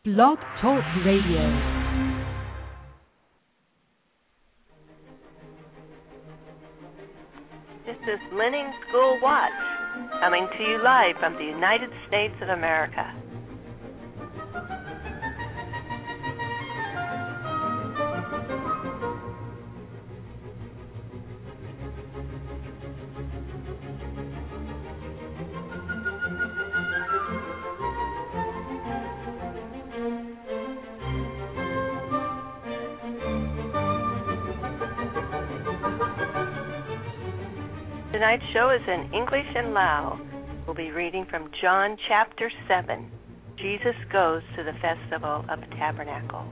Blog Talk Radio. This is Linning School Watch, coming to you live from the United States of America. Tonight's show is in English and Lao. We'll be reading from John chapter 7. Jesus goes to the Festival of Tabernacles.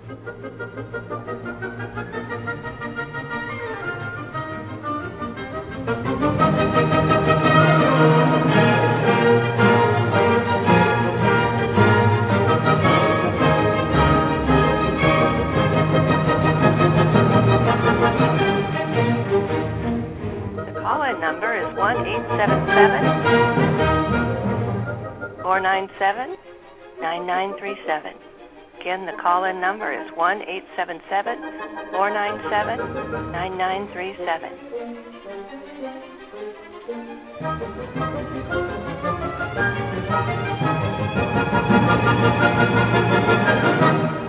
Call-in number is 1-877-497-9937. Again, the call-in number is 1-877-497-9937.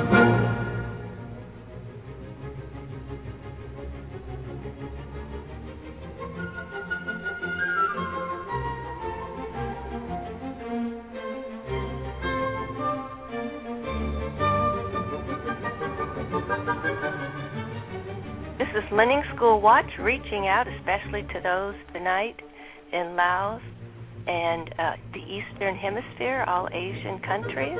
This is Linning School Watch, reaching out especially to those tonight in Laos and the Eastern Hemisphere, all Asian countries.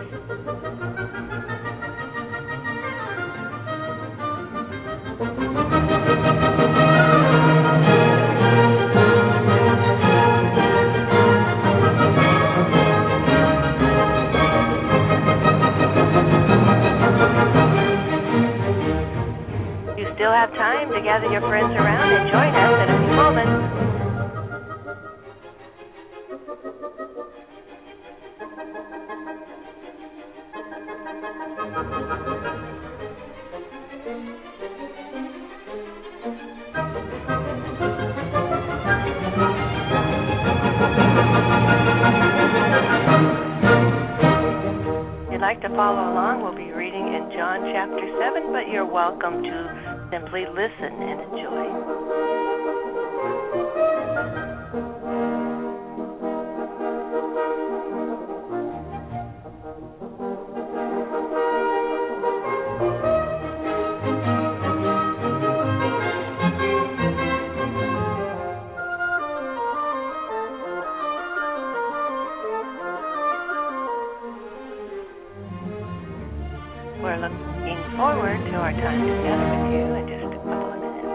Still have time to gather your friends around and join us in a few moments. If you'd like to follow along, we'll be reading in John chapter 7, but you're welcome to simply listen and enjoy. We're looking forward to our time together with you in just a couple of minutes.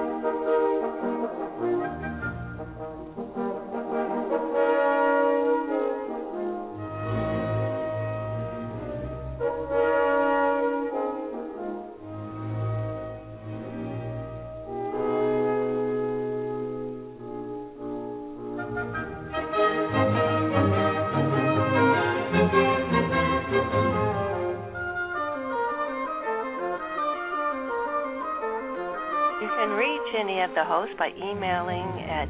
You can reach any of the hosts by emailing at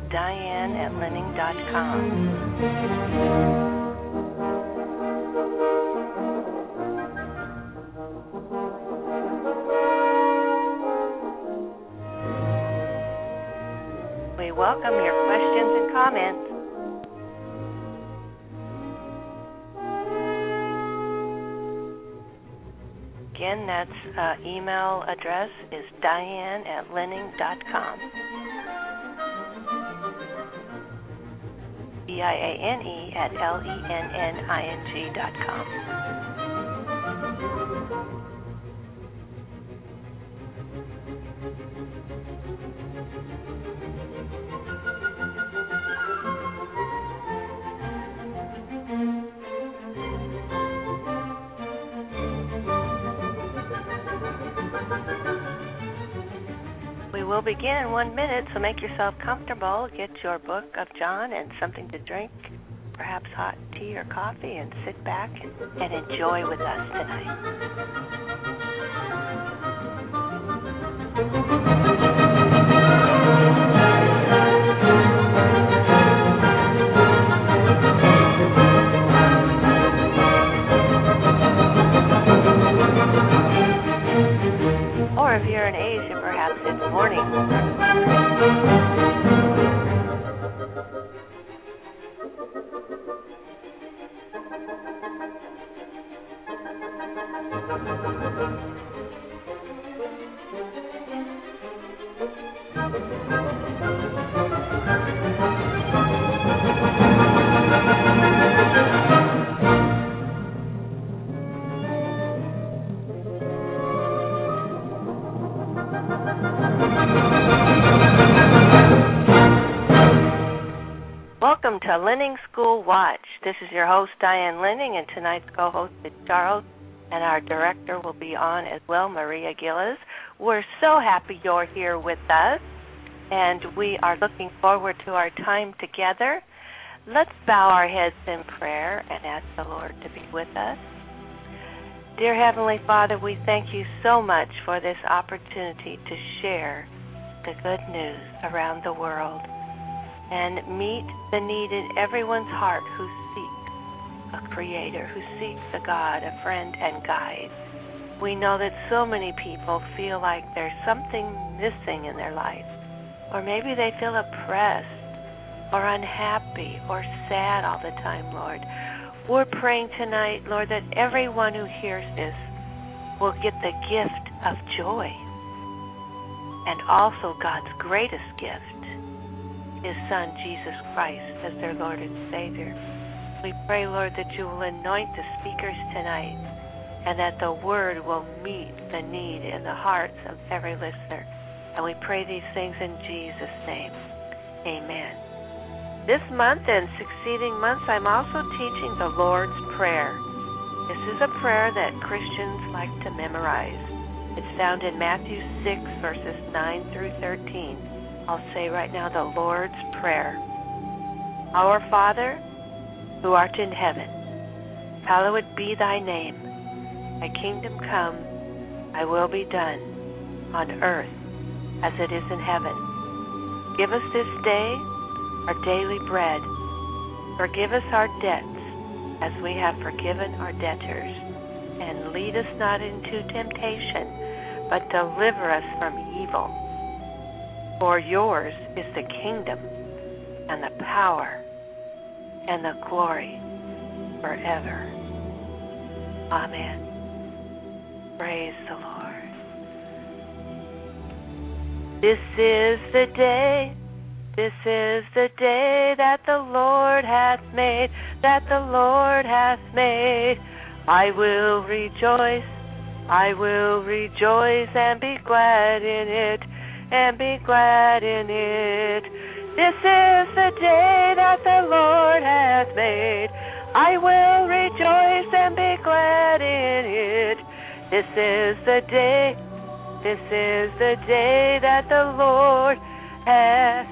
diane@linning.com. We welcome your questions and comments. Again, that's email address is diane@linning.com. diane@lenning.com. We will begin in 1 minute, so make yourself comfortable. Get your book of John and something to drink. perhaps hot tea or coffee and sit back and enjoy with us tonight. Or if you're in Asia, perhaps it's morning. Welcome to Linning School Watch. This is your host, Diane Linning, and tonight's co-host is Charles, and our director will be on as well, Maria Gillis. We're so happy you're here with us, and we are looking forward to our time together. Let's bow our heads in prayer and ask the Lord to be with us. Dear Heavenly Father, we thank you so much for this opportunity to share the good news around the world and meet the need in everyone's heart who seeks a creator, who seeks a God, a friend and guide. We know that so many people feel like there's something missing in their life, or maybe they feel oppressed or unhappy or sad all the time, Lord. We're praying tonight, Lord, that everyone who hears this will get the gift of joy and also God's greatest gift, His Son, Jesus Christ, as their Lord and Savior. We pray, Lord, that you will anoint the speakers tonight and that the word will meet the need in the hearts of every listener. And we pray these things in Jesus' name. Amen. This month and succeeding months, I'm also teaching the Lord's Prayer. This is a prayer that Christians like to memorize. It's found in Matthew 6, verses 9 through 13. I'll say right now the Lord's Prayer. Our Father, who art in heaven, hallowed be thy name. Thy kingdom come, thy will be done, on earth as it is in heaven. Give us this day our daily bread. Forgive us our debts as we have forgiven our debtors. And lead us not into temptation, but deliver us from evil. For yours is the kingdom and the power and the glory forever. Amen. Praise the Lord. This is the day that the Lord hath made, that the Lord hath made. I will rejoice and be glad in it. And be glad in it. This is the day that the Lord hath made. I will rejoice and be glad in it. This is the day that the Lord hath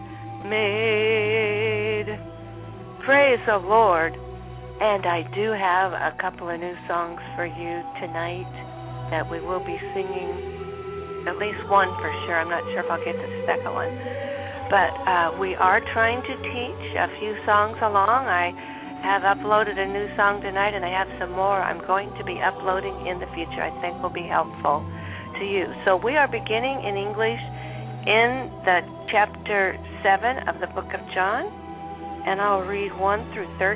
made. Praise the Lord. And I do have a couple of new songs for you tonight that we will be singing. At least one for sure. I'm not sure if I'll get the second one. But we are trying to teach a few songs along. I have uploaded a new song tonight, and I have some more I'm going to be uploading in the future I think will be helpful to you. So we are beginning in English in the chapter 7 of the book of John, and I'll read 1 through 13.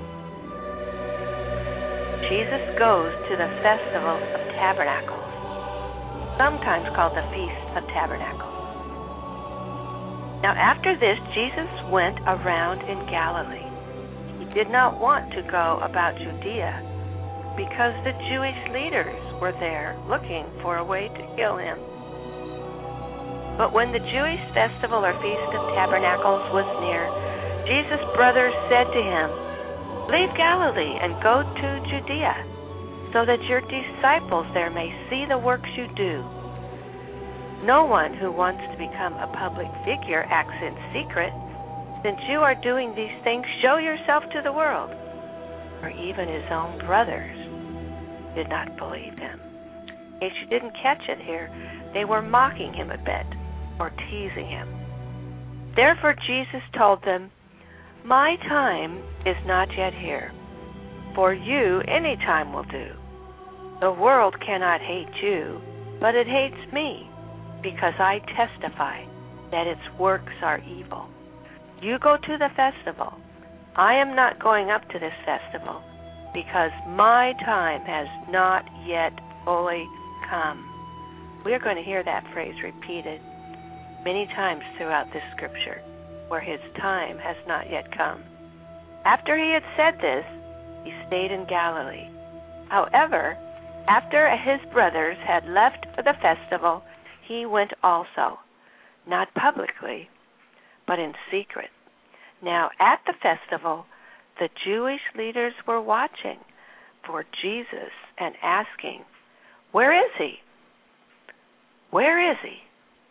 Jesus goes to the Festival of Tabernacles, sometimes called the Feast of Tabernacles. Now after this, Jesus went around in Galilee. He did not want to go about Judea because the Jewish leaders were there looking for a way to kill him. But when the Jewish festival or Feast of Tabernacles was near, Jesus' brothers said to him, "Leave Galilee and go to Judea, so that your disciples there may see the works you do. No one who wants to become a public figure acts in secret. Since you are doing these things, show yourself to the world. For even his own brothers did not believe him. In case you didn't catch it here, they were mocking him a bit or teasing him. Therefore Jesus told them, my time is not yet here. For you, any time will do. The world cannot hate you, but it hates me, because I testify that its works are evil. You go to the festival. I am not going up to this festival, because my time has not yet fully come. We are going to hear that phrase repeated many times throughout this scripture, where his time has not yet come. After he had said this, he stayed in Galilee. However, after his brothers had left for the festival, he went also, not publicly, but in secret. Now at the festival, the Jewish leaders were watching for Jesus and asking, where is he? Where is he?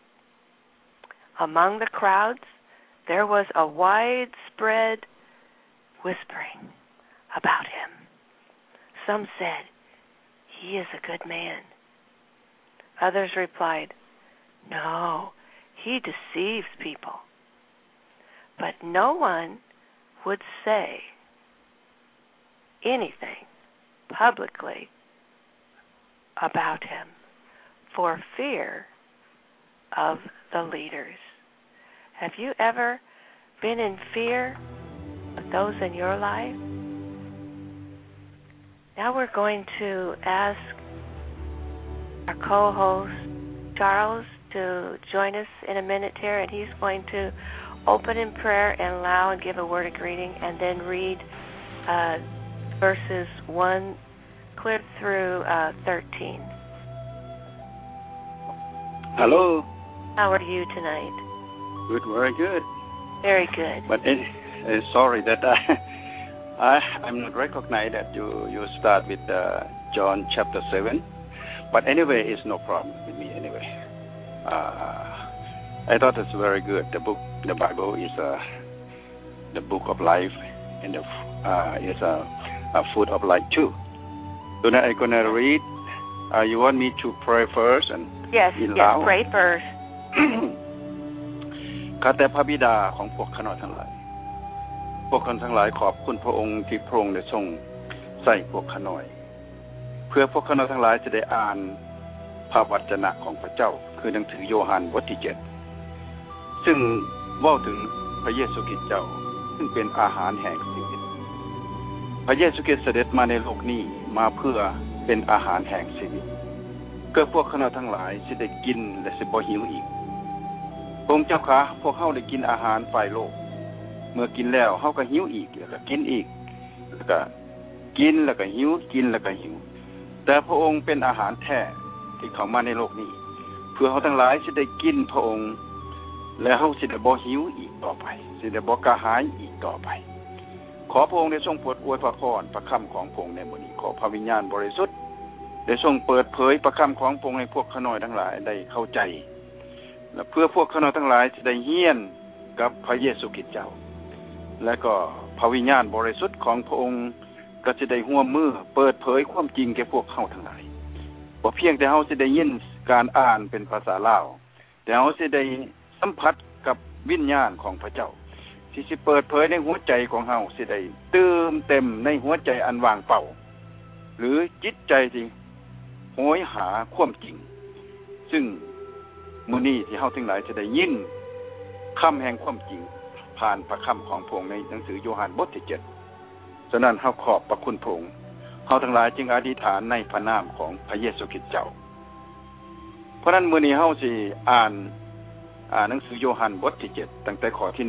Among the crowds, there was a widespread whispering about him. Some said, he is a good man. Others replied, no, he deceives people. But no one would say anything publicly about him for fear of the leaders. Have you ever been in fear of those in your life? Now we're going to ask our co-host, Charles, to join us in a minute here, and he's going to open in prayer and allow and give a word of greeting, and then read verses 1 clear through 13. Hello. How are you tonight? Good, very good. Very good. But sorry that I'm not recognize that you start with John chapter 7. But anyway, it's no problem with me anyway. I thought it's very good. The Bible is the book of life, and is a food of life too. So now I'm gonna read. You want me to pray first and yes, pray first. ข้าแต่พระบิดาของพวกข้าน้อยทั้งหลายพวกคนทั้งหลายขอบคุณพระองค์ที่พระองค์ได้ทรงใส่พวกข้าน้อยเพื่อพวกข้าน้อยทั้งหลายจะได้อ่านพระวจนะของพระเจ้าคือหนังสือโยฮันบทที่7ซึ่งเว้าถึงพระเยซูคริสต์เจ้าซึ่งเป็นอาหารแห่งชีวิตพระเยซูคริสต์เสด็จมาในโลกนี้มาเพื่อเป็นอาหารแห่งชีวิตเพื่อพวกข้าน้อยทั้งหลายสิได้กินและสิบ่หิวอีกพระองค์เจ้าคะพวกเฮาได้กินอาหารฝ่ายโลกเมื่อกินแล้วเฮาก็หิวอีกแล้วก็กินอีกแล้วก็กินแล้วก็หิวกินแล้วก็หิวแต่พระองค์เป็นอาหารแท้ที่เข้ามาในโลกนี้เพื่อเฮาทั้งหลายสิได้กินพระองค์และเฮาสิได้บ่หิวอีกต่อไปสิได้บ่กระหายอีกต่อไปขอพระองค์ได้ทรงโปรดอวยพระพรพระคำของพระองค์ในมื้อนี้ขอพระวิญญาณบริสุทธิ์ได้ทรงเปิดเผยพระคำของพระองค์ให้พวกข้าน้อยทั้งหลายได้เข้าใจและเพื่อพวกข้าน้อยทั้งหลายจะได้เฮียนกับพระเยซูคริสต์เจ้าและก็พระวิญญาณบริสุทธิ์ของพระองค์ก็จะได้ร่วมมือเปิดเผยความจริงแก่พวกเฮาทั้งหลายบ่เพียงแต่เฮาสิได้ยินการอ่านเป็นภาษาลาวแต่เฮาสิได้สัมผัสกับวิญญาณของพระเจ้าที่สิเปิดเผยในหัวใจของเฮาสิได้เติมเต็มในหัวใจอันว่างเปล่าหรือจิตใจที่โหยหาความจริงซึ่งมื้อนี้ที่เฮาทั้งหลายจะได้ยินคำแห่งความจริงผ่านพระคำของพระองค์ในหนังสือโยฮันบทที่7ฉะนั้นเฮาขอบพระคุณพระองค์เฮาทั้งหลายจึงอธิษฐานในพระนามของพระเยซูคริสต์เจ้าเพราะนั้นมื้อนี้เฮาสิอ่านหนังสือโยฮันบทที่7ตั้งแต่ข้อที่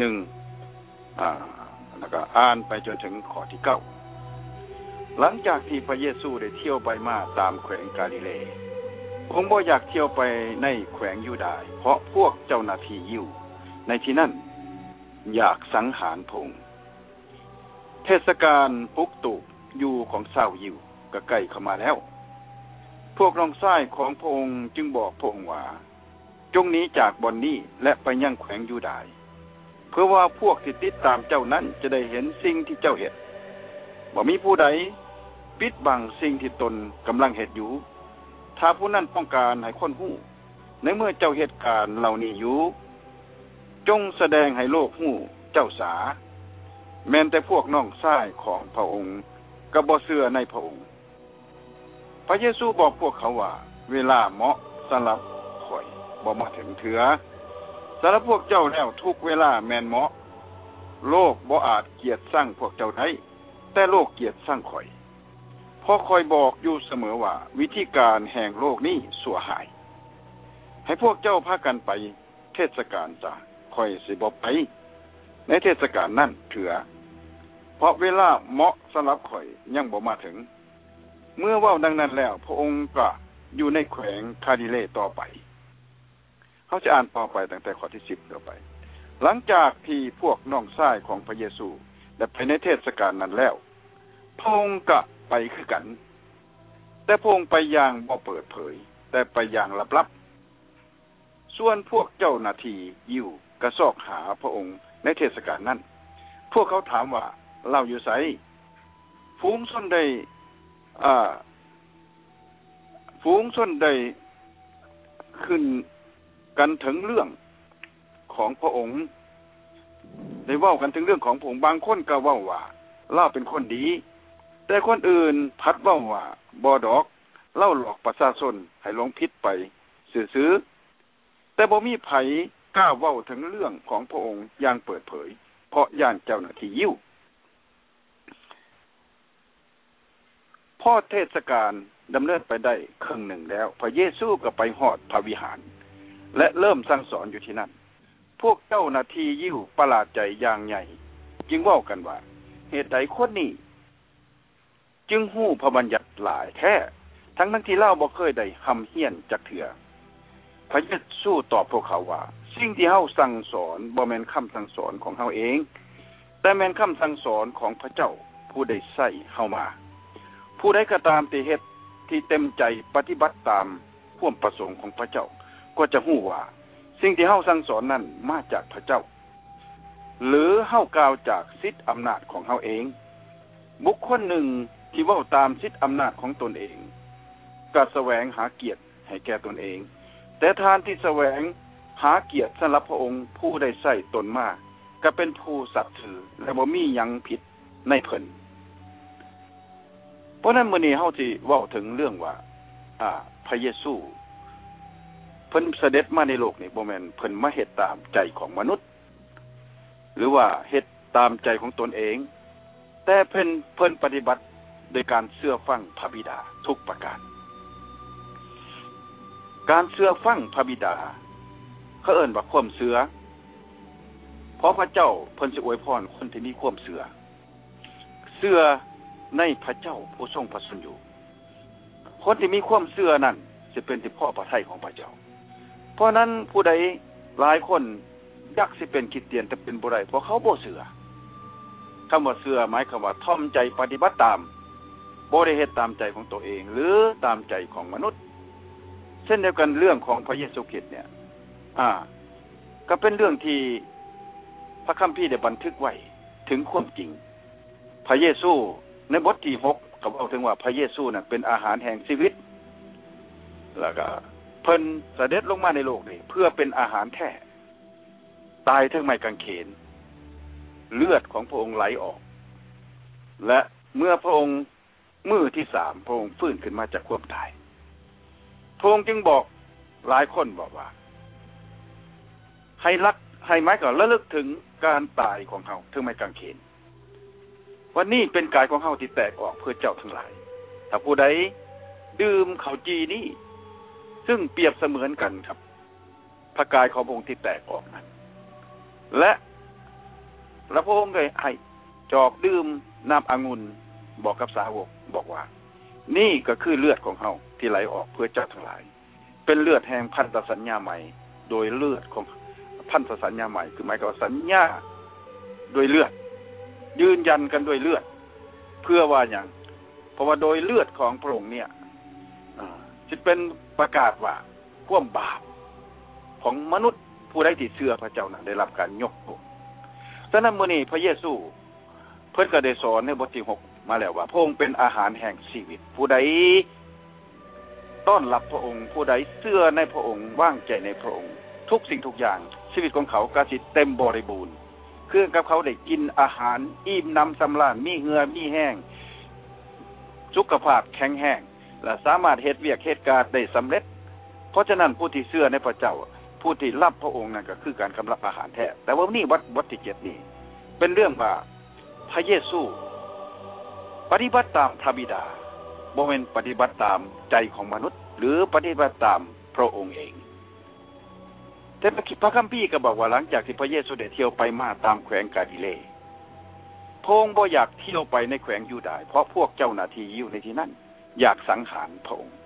1แล้วก็อ่านไปจนถึงข้อที่9หลังจากที่พระเยซูได้เที่ยวไปมาตามแขวงกาลิเลพระองค์บ่อยากเที่ยวไปในแขวงยูดาห์เพราะพวกเจ้าหน้าที่ยิวในที่นั้นอยากสังหารพระองค์เทศกาลปุกตุอยู่ของชาวยิวก็ใกล้เข้ามาแล้วพวกน้องชายของพระองค์จึงบอกพระองค์ว่าจงหนีจากบ่อนนี้และไปยังแขวงยูดาห์เพื่อว่าพวกที่ติดตามเจ้านั้นจะได้เห็นสิ่งที่เจ้าเฮ็ดบ่มีผู้ใดปิดบังสิ่งที่ตนกำลังเฮ็ดอยู่ถ้าผู้นั้นต้องการให้คนฮู้ในเมื่อเจ้าเหตุการณ์เหล่านี้อยู่จงแสดงให้โลกฮู้เจ้าสาแม้แต่พวกน้องชายของพระองค์ก็บ่เชื่อในพระองค์พระเยซูบอกพวกเขาว่าเวลาเหมาะสำหรับข่อยบ่มาถึงเถือสำหรับพวกเจ้าแล้วทุกเวลาแม่นเหมาะโลกบ่อาจเกลียดชังพวกเจ้าได้แต่โลกเกลียดชังข่อยเพราะข่อยบอกอยู่เสมอว่าวิธีการแห่งโลกนี้สั่วหายให้พวกเจ้าพากันไปเทศกาลจ้ะข่อยสิบ่ไปในเทศกาลนั้นเถือเพราะเวลาเหมาะสำหรับข่อยยังบ่มาถึงเมื่อเว้าดังนั้นแล้วพระองค์ก็อยู่ในแขวงคาดิเลต่อไปเขาจะอ่านต่อไปตั้งแต่ข้อที่10ต่อไปหลังจากที่พวกน้องชายของพระเยซูได้ไปในเทศกาลนั้นแล้วพระองค์ก็ไปคือกันแต่พระองค์ไปอย่างบ่เปิดเผยแต่ไปอย่างลับๆส่วนพวกเจ้าหน้าที่ยิวก็ซอกหาพระองค์ในเทศกาลนั้นพวกเขาถามว่าเราอยู่ไสฝูงชนได้ขึ้นกันถึงเรื่องของพระองค์ได้เว้ากันถึงเรื่องของพระองค์บางคนก็เว้าว่าเราเป็นคนดีแต่คนอื่นพัดเว้าว่าบ่ดอกเล่าหลอกประชาชนให้หลงผิดไปซื่อๆแต่บ่มีไผกล้าเว้าถึงเรื่องของพระองค์อย่างเปิดเผยเพราะย่านเจ้าหน้าที่ยิวพอเทศกาลดำเนินไปได้ครึ่งหนึ่งแล้วพระเยซูก็ไปฮอดพระวิหารและเริ่มสั่งสอนอยู่ที่นั่นพวกเจ้าหน้าที่ยิวประหลาดใจอย่างใหญ่จึงเว้ากันว่าเหตุใดคนนี้จึงฮู้พระบัญญัติหลายแท้ทั้งที่เล่าบ่เคยได้หำเฮียนจักเถื่อพระเยซูตอบพวกเขาว่าสิ่งที่เฮาสั่งสอนบ่แม่นคำสั่งสอนของเฮาเองแต่แม่นคำสั่งสอนของพระเจ้าผู้ได้ใช้เฮามาผู้ใดก็ตามที่เฮ็ดที่เต็มใจปฏิบัติตามความประสงค์ของพระเจ้าก็จะฮู้ว่าสิ่งที่เฮาสั่งสอนนั้นมาจากพระเจ้าหรือเฮากล่าวจากสิทธิอำนาจของเฮาเองบุคคลหนึ่งที่เว้าตามสิทธิอำนาจของตนเองก็แสวงหาเกียรติให้แก่ตนเองแต่ทานที่แสวงหาเกียรติสำหรับพระองค์ผู้ได้ใช้ตนมาก็เป็นผู้สัตย์ถือและบ่มีหยังผิดในเพิ่นเพราะนั้นมื้อนี้เฮาสิเว้าถึงเรื่องว่าพระเยซูเพิ่นเสด็จมาในโลกนี้บ่แม่นเพิ่นมาเฮ็ดตามใจของมนุษย์หรือว่าเฮ็ดตามใจของตนเองแต่เพิ่นปฏิบัติโดยการเชื่อฟังพระบิดาทุกประการการเชื่อฟังพระบิดาเขาเอิ้นว่าความเชื่อเพราะพระเจ้าเพิ่นสิอวยพรคนที่มีความเชื่อในพระเจ้าผู้ทรงพระชนอยู่คนที่มีความเชื่อนั้นจะเป็นที่พ่อพระทัยของพระเจ้าเพราะนั้นผู้ใดหลายคนอยากสิเป็นคริสเตียนแต่เป็นบ่ได้เพราะเขาบ่เชื่อคำว่าเชื่อหมายความว่าท่อมใจปฏิบัติตามบ่ได้เฮ็ดตามใจของตัวเองหรือตามใจของมนุษย์เช่นเดียวกันเรื่องของพระเยซูคริสต์เนี่ยก็เป็นเรื่องที่พระคัมภีร์ได้บันทึกไว้ถึงความจริงพระเยซูในบทที่6ก็บอกถึงว่าพระเยซูน่ะเป็นอาหารแห่งชีวิตแล้วก็เพิ่นเสด็จลงมาในโลกนี้เพื่อเป็นอาหารแท้ตายทั้งไม้กางเขนเลือดของพระองค์ไหลออกและเมื่อพระองค์มื้อที่3พระองค์ฟื้นขึ้นมาจากความตายพระองค์จึงบอกหลายคนบอกว่าให้หมายก็ระลึกถึงการตายของเฮาถึงไม้กางเขนวันนี้เป็นกายของเฮาที่แตกออกเพื่อเจ้าทั้งหลายถ้าผู้ใดดื่มข้าวจีนี้ซึ่งเปรียบเสมือนกันครับพระกายของพระองค์ที่แตกออกนั้นและพระองค์ก็ให้จอกดื่มน้ำองุ่นบอกกับสาวกบอกว่านี่ก็คือเลือดของเฮาที่ไหลออกเพื่อเจ้าทั้งหลายเป็นเลือดแห่งพันธสัญญาใหม่โดยเลือดของพันธสัญญาใหม่คือหมายความว่าสัญญาโดยเลือดยืนยันกันด้วยเลือดเพื่อว่าอย่างเพราะว่าโดยเลือดของพระองค์เนี่ยจะเป็นประกาศว่าความบาปของมนุษย์ผู้ใดที่เชื่อพระเจ้านั้นได้รับการยกโทษฉะนั้นมื้อนี้พระเยซูเพิ่นก็ได้สอนในบทที่6มาแล้วว่าพระองค์เป็นอาหารแห่งชีวิตผู้ใดต้อนรับพระองค์ผู้ใดเชื่อในพระองค์วางใจในพระองค์ทุกสิ่งทุกอย่างชีวิตของเขาก็สิเต็มบริบูรณ์คือกับเขาได้กินอาหารอิ่มน้ำสำราญมีเหงื่อมีแห้งสุขภาพแข็งแรงและสามารถเฮ็ดเวียกเฮ็ดการได้สำเร็จเพราะฉะนั้นผู้ที่เชื่อในพระเจ้าผู้ที่รับพระองค์นั่นก็คือการกำรับอาหารแท้แต่ว่านี่วัดที่7นี่เป็นเรื่องว่าพระเยซูปฏิบัติตามพระบิดาบ่แม่นปฏิบัติตามใจของมนุษย์หรือปฏิบัติตามพระองค์เองแต่พระคัมภีร์ก็บอกว่าหลังจากที่พระเยซูได้เที่ยวไปมาตามแขวงกาลิเลพระองค์บ่อยากเที่ยวไปในแขวงยูดาห์เพราะพวกเจ้าหน้าที่อยู่ในที่นั้นอยากสังหารพระองค์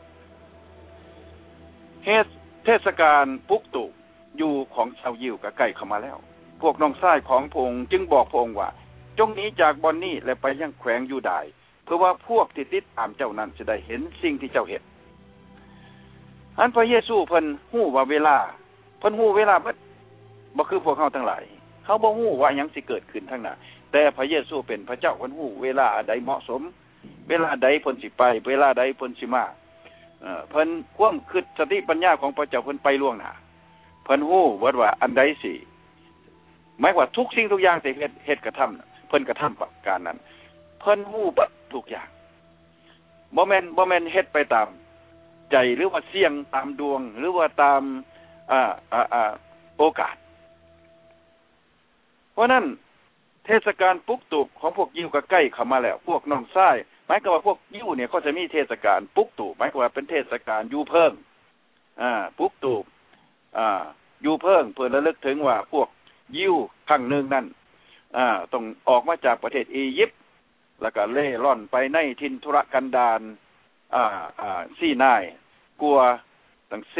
เทศกาลปุกตุอยู่ของชาวยิวก็ใกล้เข้ามาแล้วพวกน้องชายของพระองค์จึงบอกพระองค์ว่าจงหนีจากบ่อนนี้และไปยังแขวงยูดาห์เพื่อว่าพวกที่ติดตามเจ้านั้นจะได้เห็นสิ่งที่เจ้าเห็นอันพระเยซูเพิ่นฮู้ว่าเวลาเพิ่นฮู้เวลาบ่คือพวกเฮาทั้งหลายเฮาบ่ฮู้ว่าหยังสิเกิดขึ้นข้างหน้าแต่พระเยซูเป็นพระเจ้าเพิ่นฮู้เวลาใดเหมาะสมเวลาใดเพิ่นสิไปเวลาใดเพิ่นสิมาเพิ่นความคิดสติปัญญาของพระเจ้าเพิ่นไปล่วงหน้าเพิ่นฮู้ว่าอันใดสิหมายว่าทุกสิ่งทุกอย่างที่เฮ็ดกระทำเพิ่นกระทำประการนั้นเพิ่นฮู้เบิดทุกอย่างบ่แม่นเฮ็ดไปตามใจหรือว่าเสี่ยงตามดวงหรือว่าตามโอกาสเพราะนั้นเทศกาลปุกตุของพวกยิวก็ใกล้เข้ามาแล้วพวกน้องชายหมายความว่าพวกยิวเนี่ยก็จะมีเทศกาลปุกตุหมายความว่าเป็นเทศกาลยูเพิ่งปุกตุยูเพิ่งเพื่อระลึกถึงว่าพวกยิวครั้งนึงนั้นต้องออกมาจากประเทศอียิปต์แล้วก็เล่ร่อนไปในทินทุรกันดารซีนายกลัวตั้ง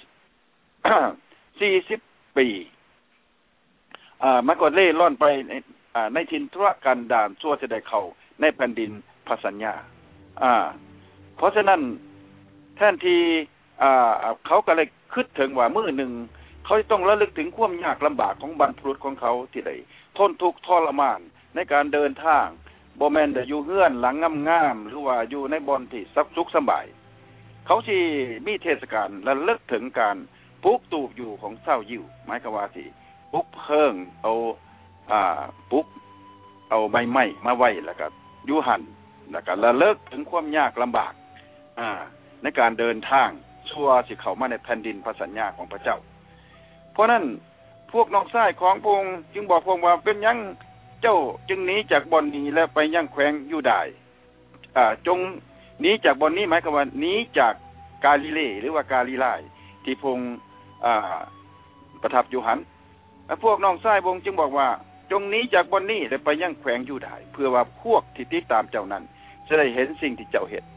40 ปีมันก็เล่ร่อนไปในทินทุรกันดารชั่วจะได้เข้าในแผ่นดินพระสัญญาเพราะฉะนั้นแทนที่เขาก็เลยคิดถึงว่ามื้อหนึ่งเขาต้องระลึกถึงความยากลำบากของบรรพบุรุษของเขาที่ได้ทนทุกข์ทรมานในการเดินทางบ่แม่นได้อยู่เฮือนหลังงามๆหรือว่าอยู่ในบ่อนที่สุขสบายเขาสิมีเทศกาลระลึกถึงการปลูกตูบอยู่ของชาวยิวหมายความว่าสิปลูกเพิ่งเอาปลูกเอาใบไม้มาไว้แล้วก็อยู่หั่นแล้วก็ระลึกถึงความยากลำบากในการเดินทางชั่วสิเข้ามาในแผ่นดินพระสัญญาของพระเจ้าเพราะนั้นพวกน้องชายของพระองค์จึงบอกพระองค์ว่าเป็นหยังเจ้าจึงหนีจากบ่อนนี้และไปยังแขวงยูดาห์จงหนีจากบ่อนนี้หมายความว่าหนีจากกาลิเลหรือว่ากาลิลายที่พระองค์ประทับอยู่หันพวกน้องชายพระองค์จึงบอกว่าจงหนีจากบ่อนนี้และไปยังแขวงยูดาห์เพื่อว่าพวกที่ติดตามเจ้านั้นจะได้เห็นสิ่งที่เจ้าเห็น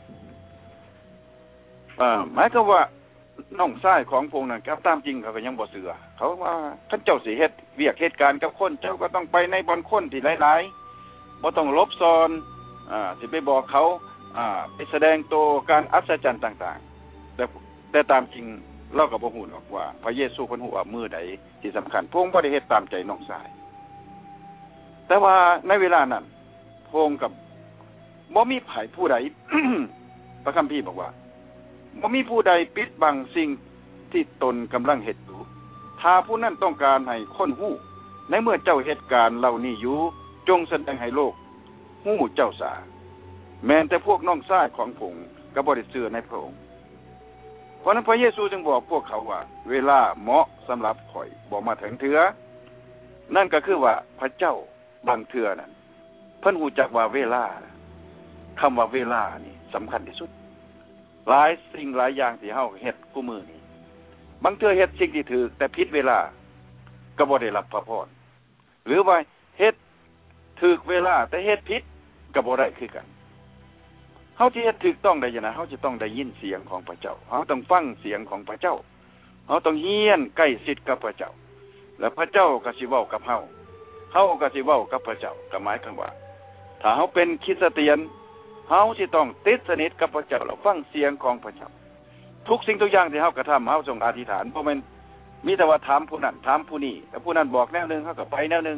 หมายความว่าน้องชายของพระองค์นั้นครับตามจริงเขาก็ยังบ่เชื่อเขาว่าท่านเจ้าสิเฮ็ดเวียกเหตุการณ์กับคนเจ้าก็ต้องไปในบ่อนคนที่หลายๆบ่ต้องลบซ่อนสิไปบอกเขาไปแสดงตัวการอัศจรรย์ต่างๆแต่ตามจริงเราก็บ่ฮู้หรอกว่าพระเยซูเพิ่นฮู้ว่ามื้อใดที่สำคัญพระองค์บ่ได้เฮ็ดตามใจน้องชายแต่ว่าในเวลานั้นพระองค์ก็บ่มีไผผู้ใด พระคัมภีร์บอกว่าบ่มีผู้ใดปิดบังสิ่งที่ตนกำลังเฮ็ดอยู่ถ้าผู้นั้นต้องการให้คนฮู้ในเมื่อเจ้าเหตุการณ์เหล่านี้อยู่จงแสดงให้โลกฮู้เจ้าสาแม้แต่พวกน้องชายของพระองค์ก็บ่ได้เชื่อในพระองค์เพราะนั้นพระเยซูจึงบอกพวกเขาว่าเวลาเหมาะสำหรับข่อยบ่มาถึงเถือนั่นก็คือว่าพระเจ้าบางเถือนั้นเพิ่นฮู้จักว่าเวลาคำว่าเวลานี่สำคัญที่สุดหลายสิ่งหลายอย่างที่เฮาเฮ็ดกูมื้อนี้บางเทื่อเฮ็ดสิ่งที่ถูกแต่ผิดเวลาก็บ่ได้รับพระพรหรือว่าเฮ็ดถูกเวลาแต่เฮ็ดผิดก็บ่ได้คือกันเฮาสิเฮ็ดถูกต้องได้จังได๋เฮาจะต้องได้ยินเสียงของพระเจ้าเฮาต้องฟังเสียงของพระเจ้าเฮาต้องเฮียนใกล้ชิดกับพระเจ้าและพระเจ้าก็สิเว้ากับเฮาก็สิเว้ากับพระเจ้าก็หมายความว่าถ้าเฮาเป็นคริสเตียนเฮาสิต้องติดสนิทกับพระเจ้าแล้วฟังเสียงของพระเจ้าทุกสิ่งทุกอย่างที่เฮากระทำเฮาต้องอธิษฐานบ่แม่นมีแต่ว่าถามผู้นั้นถามผู้นี้แล้วผู้นั้นบอกแนวนึงเฮาก็ไปแนวนึงผ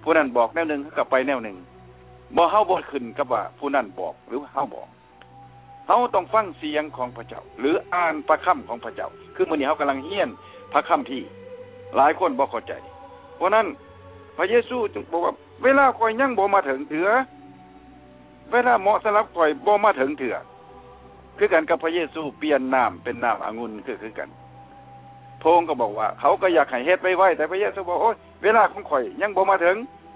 ผู้นั้นบอกแนวนึงก็ไปแนวนึงบ่เฮาบ่ขึ้นกับว่าผู้นั้นบอกหรือเฮาบอกเฮาต้องฟังเสียงของพระเจ้าหรืออ่านพระคัมภีร์ของพระเจ้าคือมื้อนี้เฮากำลังเรียนพระคัมภีร์หลายคนบ่เข้าใจเพราะนั้นพระเยซูจึงบอกว่าเวลาข่อยยังบ่มาถึงเถือเวลาเหมาะสำหรับข่อยบ่มาถึงเถือคือกันกับพระเยซูเปลี่ยนน้ำเป็นน้ำองุ่นคือกันพระองค์ก็บอกว่าเขาก็อยากให้เฮ็ดไวๆแต่พระเยซูบอกโอ๊ยเวลาของข่อยยังบ่มาถึง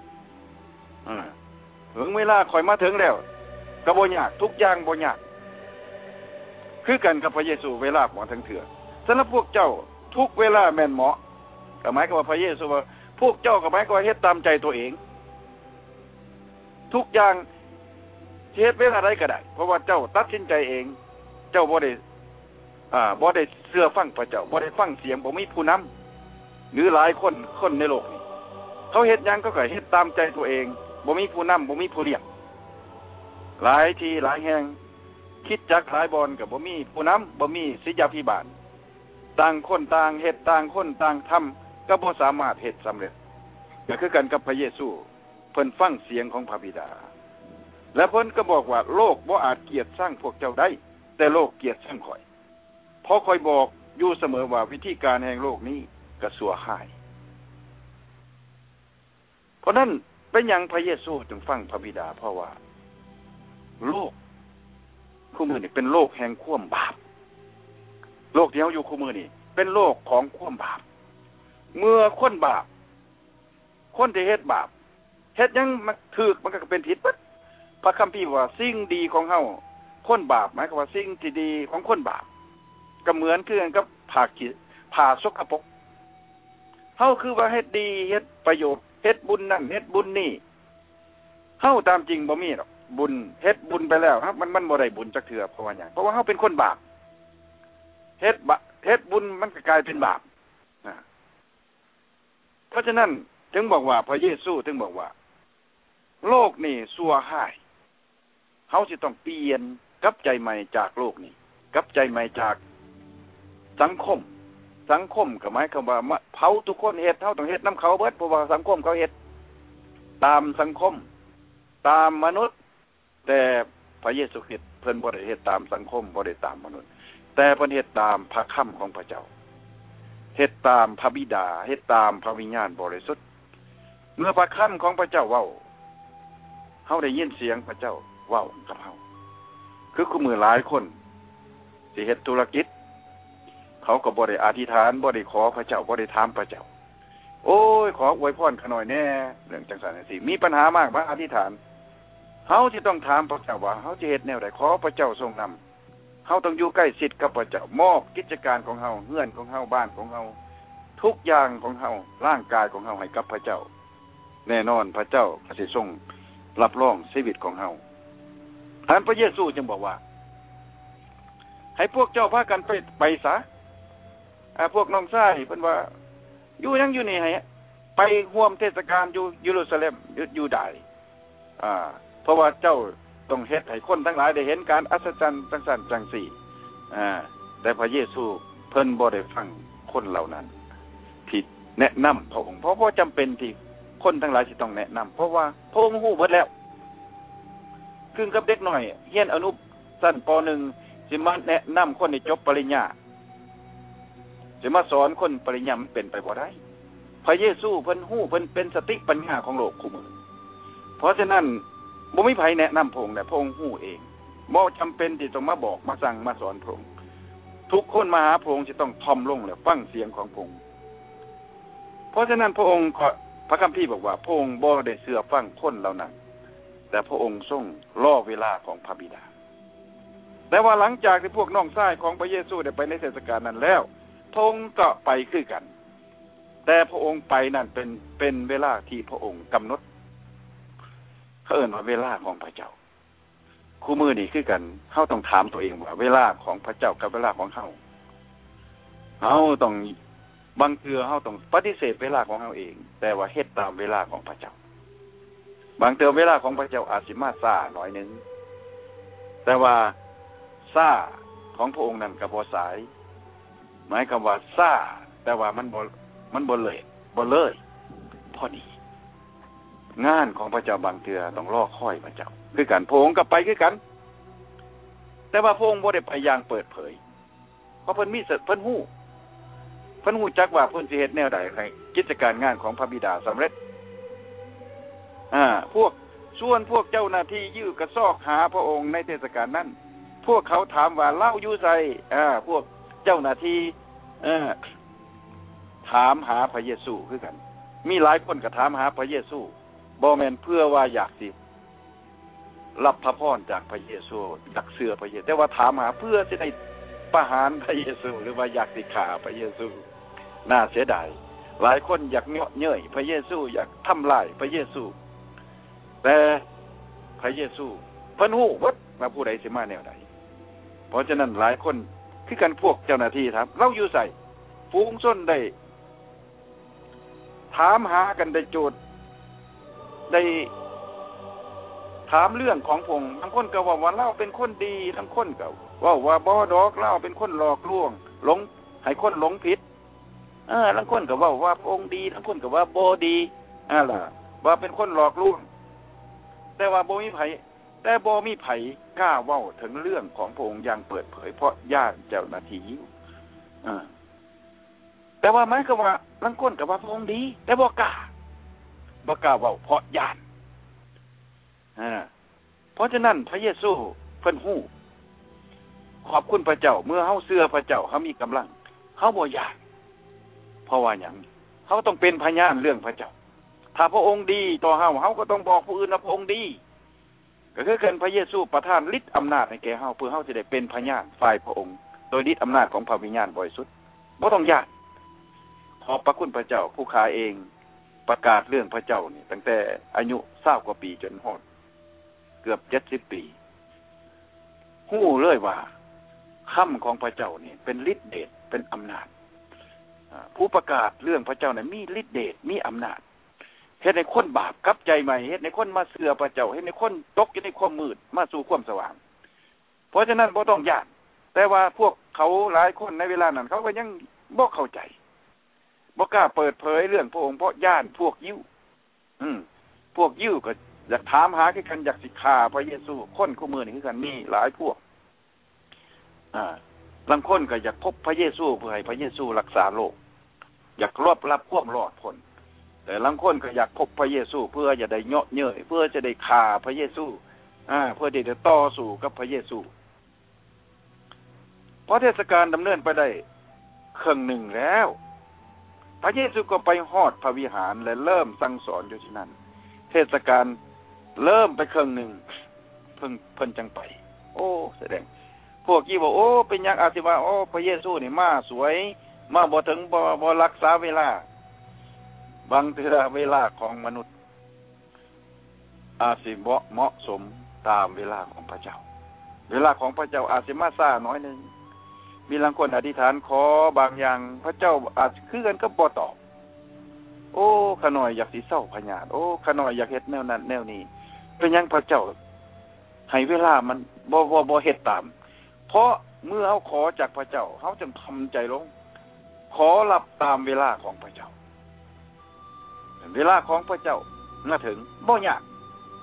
ถึงเวลาข่อยมาถึงแล้วก็บ่ยากทุกอย่างบ่ยากคือกันกับพระเยซูเวลาของถึงเถือสำหรับพวกเจ้าทุกเวลาแม่นเหมาะก็หมายความว่าพระเยซูว่าพวกเจ้าก็หมายความว่าเฮ็ดตามใจตัวเองทุกอย่างเฮ็ดเวลาใดก็ได้เพราะว่าเจ้าตัดสินใจเองเจ้าบ่ได้เชื่อฟังพระเจ้าบ่ได้ฟังเสียงบ่มีผู้นำหรือหลายคนในโลกนี้เขาเฮ็ดหยังก็เฮ็ดตามใจตัวเองบ่มีผู้นำบ่มีผู้เลี้ยงหลายที่หลายแห่งคิดจักหลายบ่อนก็บ่มีผู้นำบ่มีศิษยาภิบาลต่างคนต่างเฮ็ดต่างคนต่างทำก็บ่สามารถเฮ็ดสำเร็จก็คือกันกับพระเยซูเพิ่นฟังเสียงของพระบิดาและเพิ่นก็บอกว่าโลกบ่อาจเกลียดชังพวกเจ้าได้แต่โลกเกลียดชังข่อยเพราะข่อยบอกอยู่เสมอว่าวิธีการแห่งโลกนี้ก็ชั่วร้ายเพราะนั้นเป็นหยังพระเยซูจึงฟังพระบิดาเพราะว่าโลกคู่มือนี่เป็นโลกแห่งความบาปโลกที่เฮาอยู่คู่มือนี่เป็นโลกของความบาปเมื่อคนบาปคนที่เฮ็ดบาปเฮ็ดหยังมันถูกมันก็เป็นผิดเบิดพระคัมภีร์ว่าสิ่งดีของเฮาคนบาปหมายความว่าสิ่งที่ดีของคนบาปก็เหมือนคือกันกับผ้าสกปรกเฮาคือว่าเฮ็ดดีเฮ็ดประโยชน์เฮ็ดบุญนั่นเฮ็ดบุญนี่เฮาตามจริงบ่มีหรอกบุญเฮ็ดบุญไปแล้วครับมันบ่ได้บุญจักเทื่อเพราะว่าหยังเพราะว่าเฮาเป็นคนบาปเฮ็ดบุญมันก็กลายเป็นบาปนะเพราะฉะนั้นถึงบอกว่าพระเยซูถึงบอกว่าโลกนี่ชั่วร้ายเฮาสิต้องเปลี่ยนกลับใจใหม่จากโลกนี้กลับใจใหม่จากสังคมก็หมายความว่าเผาทุกคนเฮ็ดเฮาต้องเฮ็ดนำเขาเบิดเพราะว่าสังคมเขาเฮ็ดตามสังคมตามมนุษย์แต่พระเยซูคริสต์เพิ่นบ่ได้เฮ็ดตามสังคมบ่ได้ตามมนุษย์แต่เพิ่นเฮ็ดตามพระคำของพระเจ้าเฮ็ดตามพระบิดาเฮ็ดตามพระวิญญาณบริสุทธิ์เมื่อพระคำของพระเจ้าเว้าเฮาได้ยินเสียงพระเจ้าเว้ากับเฮาคือคู่มือหลายคนสิเฮ็ดธุรกิจเขาก็บ่ได้อธิษฐานบ่ได้ขอพระเจ้าบ่ได้ถามพระเจ้าโอ้ยขออวยพรขน่อยแน่เรื่องจังซั่นจังซี่มีปัญหามากบ่อธิษฐานเฮาสิต้องถามพระเจ้าว่าเฮาสิเฮ็ดแนวใดขอพระเจ้าทรงนำเฮาต้องอยู่ใกล้ชิดกับพระเจ้ามอบกิจการของเฮาเฮือนของเฮาบ้านของเฮาทุกอย่างของเฮาร่างกายของเฮาให้กับพระเจ้าแน่นอนพระเจ้าก็สิทรงรับรองชีวิตของเฮาท่านพระเยซูจึงบอกว่าให้พวกเจ้าพากันไปซะพวกน้องชายเพิ่นว่าอยู่ยังอยู่นี่ให้ไปร่วมเทศกาลอยู่เยรูซาเล็มอยู่ได้เพราะว่าเจ้าต้องเฮ็ดให้คนทั้งหลายได้เห็นการอัศจรรย์จังซั่นจังซี่แต่พระเยซูเพิ่นบ่ได้ฟังคนเหล่านั้นที่แนะนำพระองค์เพราะว่าจำเป็นที่คนทั้งหลายสิต้องแนะนำเพราะว่าพระองค์ฮู้หมดแล้วคือกับเด็กน้อยเรียนอนุชั้นป .1 สิมาแนะนำคนให้จบปริญญาสิมาสอนคนปริญญามันเป็นไปบ่ได้พระเยซูเพิ่นฮู้เพิ่นเป็นสติปัญญาของโลกคุมื้อเพราะฉะนั้นบ่มีไผแนะนำพระองค์แต่พระองค์ฮู้เองบ่จำเป็นที่ต้องมาบอกมาสั่งมาสอนพระองค์ทุกคนมาหาพระองค์จะต้องถ่อมลงแล้วฟังเสียงของพระองค์เพราะฉะนั้นพระองค์ก็พระคัมภีร์บอกว่าพระองค์บ่ได้เชื่อฟังคนเหล่านั้นแต่พระองค์ทรงรอเวลาของพระบิดาแต่ว่าหลังจากที่พวกน้องชายของพระเยซูได้ไปในเทศกาลนั้นแล้วพระองค์ก็ไปคือกันแต่พระองค์ไปนั่นเป็นเวลาที่พระองค์กำหนดเขาเอิ้นว่าเวลาของพระเจ้าคู่มือนี่คือกันเฮาต้องถามตัวเองว่าเวลาของพระเจ้ากับเวลาของเฮาต้องบางเทื่อเฮาต้องปฏิเสธเวลาของเฮาเองแต่ว่าเฮ็ดตามเวลาของพระเจ้าบางเทื่อเวลาของพระเจ้าอาจสิมาช้าหน่อยนึงแต่ว่าช้าของพระองค์นั้นก็บ่สายหมายความว่าช้าแต่ว่ามันบ่เลยพอดีงานของพระเจ้าบางเทื่อต้องรอคอยพระเจ้าคือกันพระองค์ก็ไปคือกันแต่ว่าพระองค์บ่ได้ไปอย่างเปิดเผยเพราะเพิ่นมีเพิ่นฮู้จักว่าเพิ่นสิเฮ็ดแนวใดให้กิจการงานของพระบิดาสำเร็จพวกเจ้าหน้าที่ยื่อกระซอกหาพระองค์ในเทศกาลนั้นพวกเขาถามว่าเล่าอยู่ไสพวกเจ้าหน้าที่ถามหาพระเยซูคือกันมีหลายคนก็ถามหาพระเยซูบ่แม่นเพื่อว่าอยากสิรับพระพรจากพระเยซูอยากเชื่อพระเยซูแต่ว่าถามหาเพื่อสิได้ประหารพระเยซูหรือว่าอยากสิฆ่าพระเยซูน่าเสียดายหลายคนอยากเยาะเย้ยพระเยซูอยากทำลายพระเยซูแต่พระเยซูเพิ่นฮู้ว่าผู้ใดสิมาแนวใดเพราะฉะนั้นหลายคนคือกันพวกเจ้าหน้าที่ครับเราอยู่ไสฝูงชนได้ถามหากันได้โจทย์ได้ถามเรื่องของพงบางคนก็ว่าเราเป็นคนดีบางคนก็ว่าบ่ดอกเราเป็นคนหลอกลวงหลงให้คนหลงผิดบางคนก็ว่าพงดีบางคนก็ว่าบ่ดีล่ะว่าเป็นคนหลอกลวงแต่ว่าบ่มีไผกล้าเว้าถึงเรื่องของพระองค์อย่างเปิดเผยเพราะญาติเจ้าหน้าที่อยู่แต่ว่าหมายก็ว่าบางคนก็ว่าพระองค์ดีแต่บ่กล้าเว้าเพราะญาติเพราะฉะนั้นพระเยซูเพิ่นฮู้ขอบคุณพระเจ้าเมื่อเฮาเชื่อพระเจ้าเฮามีกำลังเฮาบ่อยากเพราะว่าหยังเฮาต้องเป็นพยานเรื่องพระเจ้าถ้าพระองค์ดีต่อเฮาก็ต้องบอกผู้อื่นว่าพระองค์ดีก็คือเกินพระเยซูประทานฤทธิ์อำนาจให้แก่เฮาเพื่อเฮาสิได้เป็นพยานฝ่ายพระองค์โดยฤทธิ์อำนาจของพระวิญญาณบริสุทธิ์บ่ต้องยากขอบพระคุณพระเจ้าผู้ข้าเองประกาศเรื่องพระเจ้านี่ตั้งแต่อายุ20กว่าปีจนฮอดเกือบ70ปีฮู้เลยว่าคำของพระเจ้านี่เป็นฤทธิ์เดชเป็นอำนาจผู้ประกาศเรื่องพระเจ้านี่มีฤทธิ์เดชมีอำนาจเฮ็ดให้คนบาปกลับใจใหม่เฮ็ดให้คนมาเชื่อพระเจ้าเฮ็ดให้คนตกอยู่ในความมืดมาสู่ความสว่างเพราะฉะนั้นบ่ต้องย้านแต่ว่าพวกเขาหลายคนในเวลานั้นเขาก็ยังบ่เข้าใจบ่กล้าเปิดเผยเรื่องพระองค์เพราะย้านพวกยิวพวกยิวก็อยากถามหาคือกันอยากสิฆ่าพระเยซูคนคู่มือนี่คือกันมีหลายพวกบางคนก็อยากพบพระเยซูเพื่อให้พระเยซูรักษาโรคอยากรับความรอดพ้นแต่บางคนก็อยากพบพระเยซูเพื่อจะได้เยาะเย้ยเพื่อจะได้ฆ่าพระเยซูเพื่อที่จะต่อสู้กับพระเยซูพอเทศกาลดำเนินไปได้ครึ่งหนึ่งแล้วพระเยซูก็ไปฮอดพระวิหารและเริ่มสั่งสอนอยู่ที่นั่นเทศกาลเริ่มไปครึ่งหนึ่งเพิ่นจังไปโอ้แสดงพวกยี่บอกโอ้เป็นหยังอาจสิว่าโอ้พระเยซูนี่มาสวยมาบ่ถึงบ่รักษาเวลาบางเทื่อเวลาของมนุษย์อาจสิบ่เหมาะสมตามเวลาของพระเจ้าเวลาของพระเจ้าอาจสิมาช้าน้อยนึงมีบางคนอธิษฐานขอบางอย่างพระเจ้าอาจคือกันก็บ่ตอบโอ้ขน้อยอยากสิเศร้าพญาโอ้ขน้อยอยากเฮ็ดแนวนั้นแนวนี้เป็นหยังพระเจ้าให้เวลามันบ่เฮ็ดตามเพราะเมื่อเฮาขอจากพระเจ้าเฮาจึงทำใจลงขอรับตามเวลาของพระเจ้าเวลาของพระเจ้ามาถึงบ่ยาก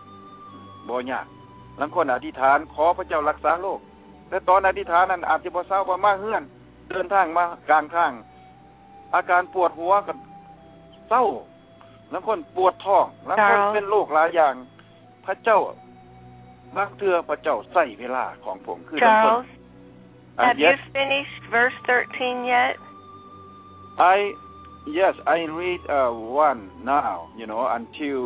บางคนอธิษฐานขอพระเจ้ารักษาโรคแต่ตอนอธิษฐานนั้นอาจจะบ่ทราบว่ามาเฮือนเดินทางมากลางทางอาการปวดหัวกับเศร้าบางคนปวดท้องบางคนเป็นโรคหลายอย่างพระเจ้าบางเทื่อพระเจ้าใช้เวลาของผมคือบางคน Have you finished verse 13 yet? Yes, I read one now, until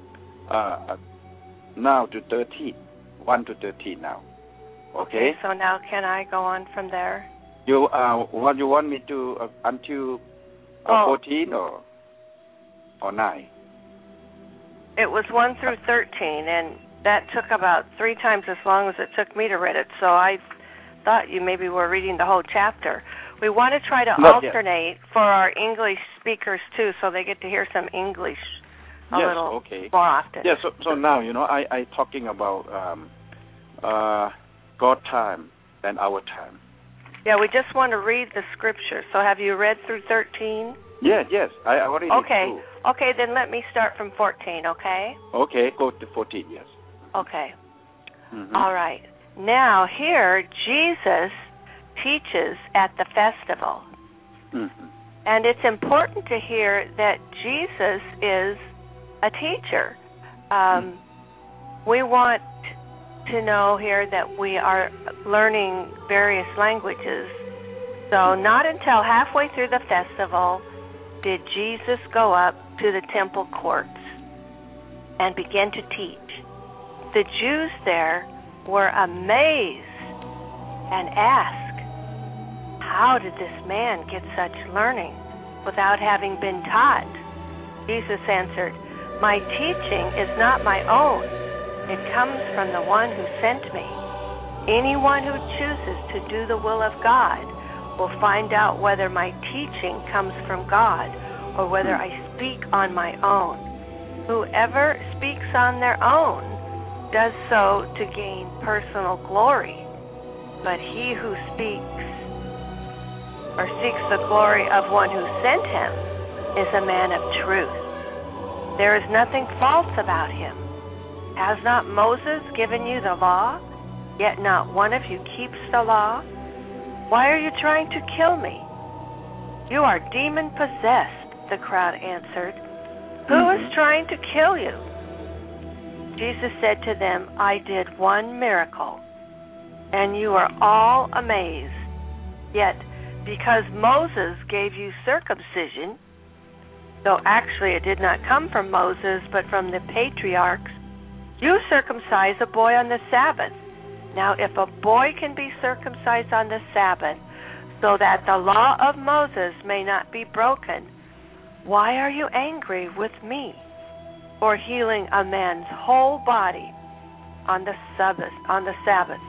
now to 13, 1 to 13 now. Okay. So now can I go on from there? You want me to until 14 or 9? It was 1 through 13, and that took about 3 times as long as it took me to read it. So I thought you maybe were reading the whole chapter. We want to try to alternate for our English speakers too, so they get to hear some English a little more often. Yes. So now I talking about God time and our time. Yeah, we just want to read the scripture. So have you read through 13? Yes. I already Okay. Okay, then let me start from 14, okay? Okay, go to 14, yes. Okay. Mm-hmm. All right. Now, here, Jesus teaches at the festival. Mm-hmm. And it's important to hear that Jesus is a teacher. We want to know here that we are learning various languages. So not until halfway through the festival did Jesus go up to the temple courts and begin to teach. The Jews there were amazed and asked, how did this man get such learning without having been taught? Jesus answered, my teaching is not my own. It comes from the one who sent me. Anyone who chooses to do the will of God will find out whether my teaching comes from God or whether I speak on my own. Whoever speaks on their own does so to gain personal glory, but he who speaks or seeks the glory of one who sent him is a man of truth. There is nothing false about him. Has not Moses given you the law? Yet not one of you keeps the law? Why are you trying to kill me? You are demon-possessed, the crowd answered. Who is trying to kill you? Jesus said to them, I did one miracle, and you are all amazed. Yet, because Moses gave you circumcision, though actually it did not come from Moses, but from the patriarchs, you circumcise a boy on the Sabbath. Now, if a boy can be circumcised on the Sabbath, so that the law of Moses may not be broken, why are you angry with me for healing a man's whole body on the Sabbath?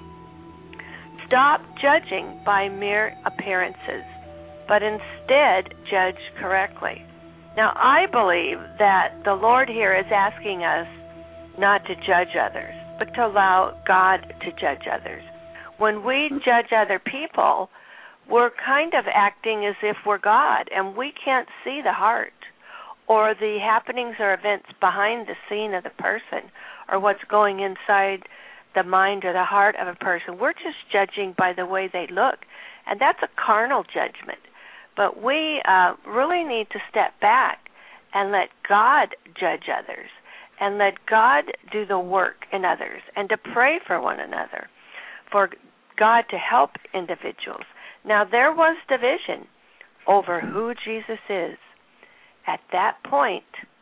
Stop judging by mere appearances, but instead judge correctly. Now, I believe that the Lord here is asking us not to judge others, but to allow God to judge others. When we judge other people, we're kind of acting as if we're God, and we can't see the heart or the happenings or events behind the scene of the person or what's going inside the mind or the heart of a person. We're just judging by the way they look, and that's a carnal judgment. But we really need to step back and let God judge others and let God do the work in others and to pray for one another, for God to help individuals. Now, there was division over who Jesus is. At that point,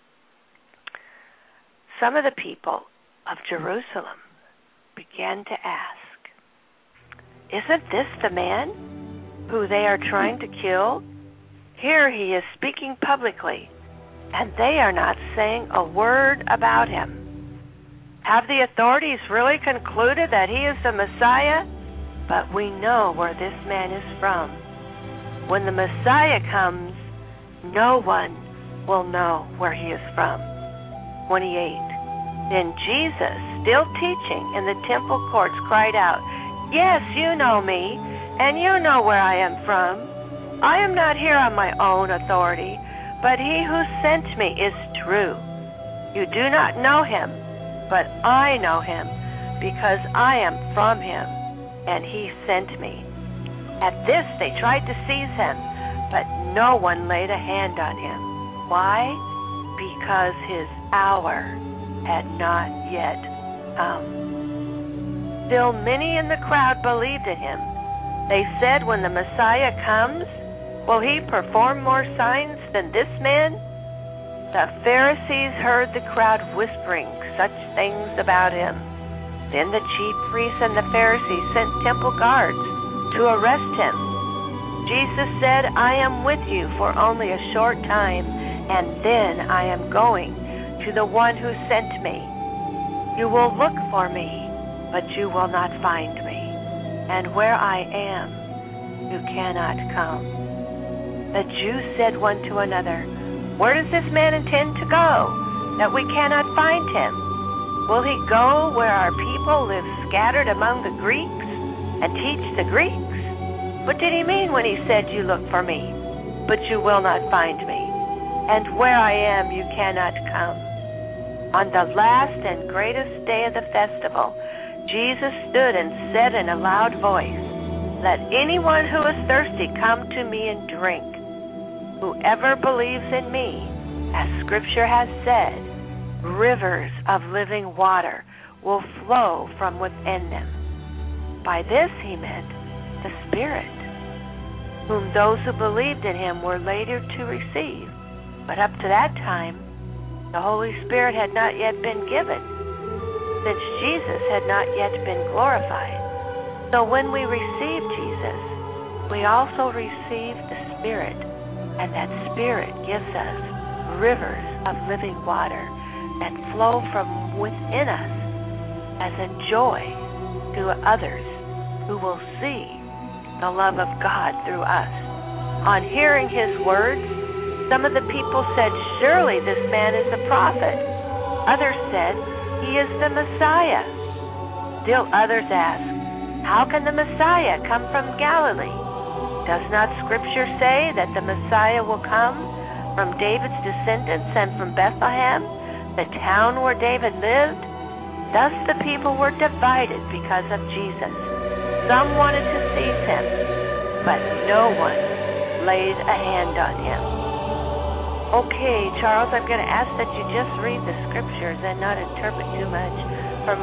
some of the people of Jerusalem began to ask, isn't this the man who they are trying to kill? Here he is speaking publicly, and they are not saying a word about him. Have the authorities really concluded that he is the Messiah? But we know where this man is from. When the Messiah comes, no one will know where he is from. 28. Then Jesus, still teaching in the temple courts, cried out, yes, you know me, and you know where I am from. I am not here on my own authority, but he who sent me is true. You do not know him, but I know him, because I am from him, and he sent me. At this they tried to seize him, but no one laid a hand on him. Why? Because his hour had not yet come. Still many in the crowd believed in him. They said, when the Messiah comes, will he perform more signs than this man? The Pharisees heard the crowd whispering such things about him. Then the chief priests and the Pharisees sent temple guards to arrest him. Jesus said, I am with you for only a short time, and then I am going to the one who sent me. You will look for me, but you will not find me. And where I am, you cannot come. The Jews said one to another, where does this man intend to go, that we cannot find him? Will he go where our people live scattered among the Greeks and teach the Greeks? What did he mean when he said, you look for me? but you will not find me, and where I am you cannot come." On the last and greatest day of the festival, Jesus stood and said in a loud voice, "Let anyone who is thirsty come to me and drink. Whoever believes in me, as Scripture has said, rivers of living water will flow from within them." By this he meant the Spirit, whom those who believed in him were later to receive. But up to that time, the Holy Spirit had not yet been given, since Jesus had not yet been glorified. So when we receive Jesus, we also receive the Spirit, and that Spirit gives us rivers of living water that flow from within us as a joy to others who will see the love of God through us. On hearing his words, some of the people said, "Surely this man is a prophet." Others said, "He is the Messiah." Still others asked, "How can the Messiah come from Galilee? Does not Scripture say that the Messiah will come from David's descendants and from Bethlehem, the town where David lived?" Thus the people were divided because of Jesus. Some wanted to seize him, but no one laid a hand on him. Okay, Charles, I'm going to ask that you just read the Scriptures and not interpret too much from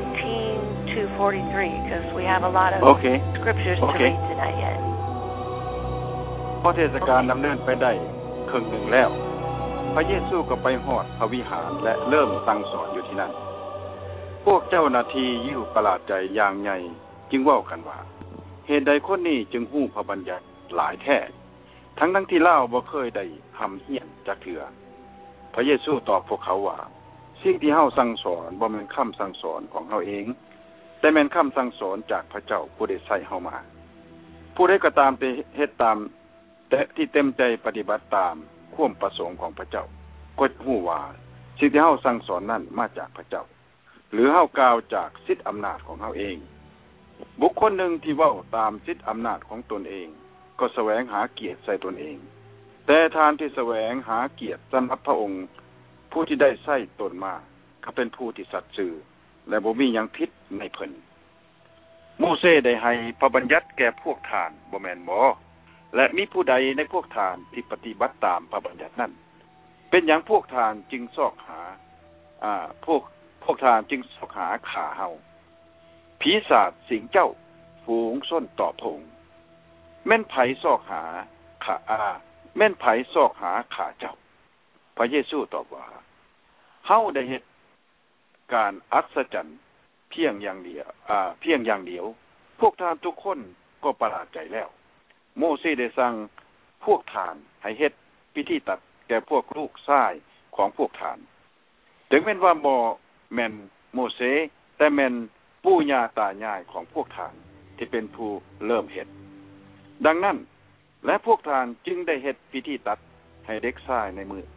14 to 43, because we have a lot of Scriptures to read tonight yet. พอเทศกาลดำเนินไปได้ครึ่งหนึ่งแล้วพระเยซูก็ไปฮอดพระวิหารและเริ่มสั่งสอนอยู่ที่นั่นพวกเจ้าหน้าที่ยิ่งประหลาดใจอย่างใหญ่จึงเว้ากันว่าเหตุใดคนนี้จึงฮู้พระบัญญัติหลายแท้ทั้งที่ลาวบ่เคยได้หำเฮียนจักเทื่อพระเยซูตอบพวกเขาว่าสิ่งที่เฮาสั่งสอนบ่แม่นคำสั่งสอนของเฮาเองแต่แม่นคำสั่งสอนจากพระเจ้าผู้ได้ใช้เฮามาผู้ใดก็ตามที่เฮ็ดตามแต่ที่เต็มใจปฏิบัติตามความประสงค์ของพระเจ้าก็ฮู้ว่าสิ่งที่เฮาสั่งสอนนั้นมาจากพระเจ้าหรือเฮากล่าวจากสิทธิอำนาจของเฮาเองบุคคลหนึ่งที่เว้าตามสิทธิอำนาจของตนเองก็แสวงหาเกียรติใส่ตนเองแต่ทานที่แสวงหาเกียรติสำหรับพระองค์ผู้ที่ได้ใส่ตนมาก็เป็นผู้ที่สัตย์ซื่อและบ่มีหยังผิดในเพิ่นโมเสสได้ให้พระบัญญัติแก่พวกทานบ่แม่นบ่และมีผู้ใดในพวกทานที่ปฏิบัติตามพระบัญญัตินั้นเป็นหยังพวกทานจึงซอกหาพวกทานจึงซอกหาฆ่าเฮาผีศาจสิงเจ้าฝูงส้นต่อพงแม่นไผซอกหาแม่นไผซอกหาฆ่าเจ้าพระเยซูตอบว่าเฮาได้เฮ็ดการอัศจรรย์เพียงอย่างเดียวพวกทานทุกคนก็ประหลาดใจแล้วโมเสสได้สั่งพวกทานให้เฮ็ดพิธีตัดแก่พวกลูกชายของพวกทานถึงแม้นว่าบ่แม่นโมเสสแต่แม่นปู่ย่าตายายของพวกทานที่เป็นผู้เริ่มเฮ็ดดังนั้นและพวกทานจึงได้เฮ็ดพิธีตัดให้เด็กชายในมือ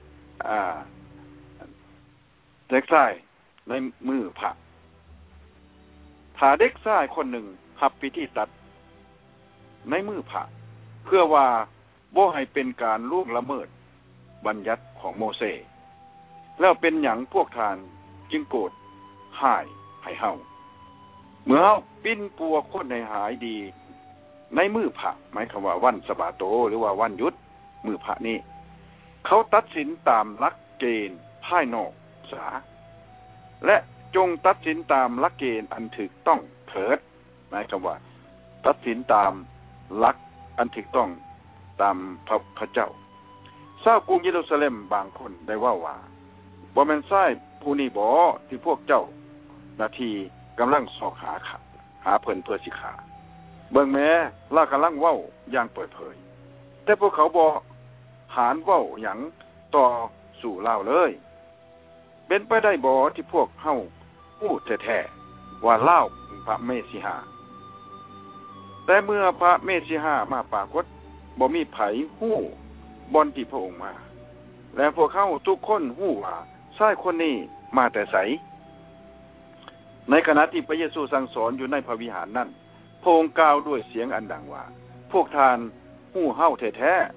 เด็กชายในมือพระถ้าเด็กชายคนหนึ่งรับพิธีตัดในมือพระเพื่อว่าบ่ให้เป็นการล่วงละเมิดบัญญัติของโมเสสแล้วเป็นหยังพวกทานจึงโกรธห้ายให้เฮาเมื่อเฮาปิ้นปัวคนให้หายดีในมือพระหมายความว่าวันสะบาโตหรือว่าวันหยุดมือพระนี้เขาตัดสินตามหลักเกณฑ์ภายนอกษาและจงตัดสินตามหลักเกณฑ์อันถูกต้องเถิดหมายความว่าตัดสินตามหลักอันถูกต้องตามพระเจ้าชาวกรุงเยรูซาเล็มบางคนได้ว่าบ่แม่นชายผู้นี้บ่ที่พวกเจ้าหน้าที่กำลังสอกหาเพิ่นเพื่อสิฆ่าเบิ่งแม้ลากำลังเว้าอย่างเปิดเผยแต่พวกเขาบ่หารเว้าหยังต่อสู่ลาวเลยเป็นไปได้บ่ที่พวกเฮาพูดแท้ๆว่าลาวเป็นพระเมสสิหาแต่เมื่อพระเมสสิหามาปรากฏบ่มีไผฮู้บ่อนที่พระองค์มาและพวกเขาทุกคนฮู้ว่าชายคนนี้มาแต่ไสในขณะที่พระเยซูสั่งสอนอยู่ในพระวิหารนั้นพระองค์กล่าวด้วยเสียงอันดังว่าพวกทานฮู้เฮาแท้ๆ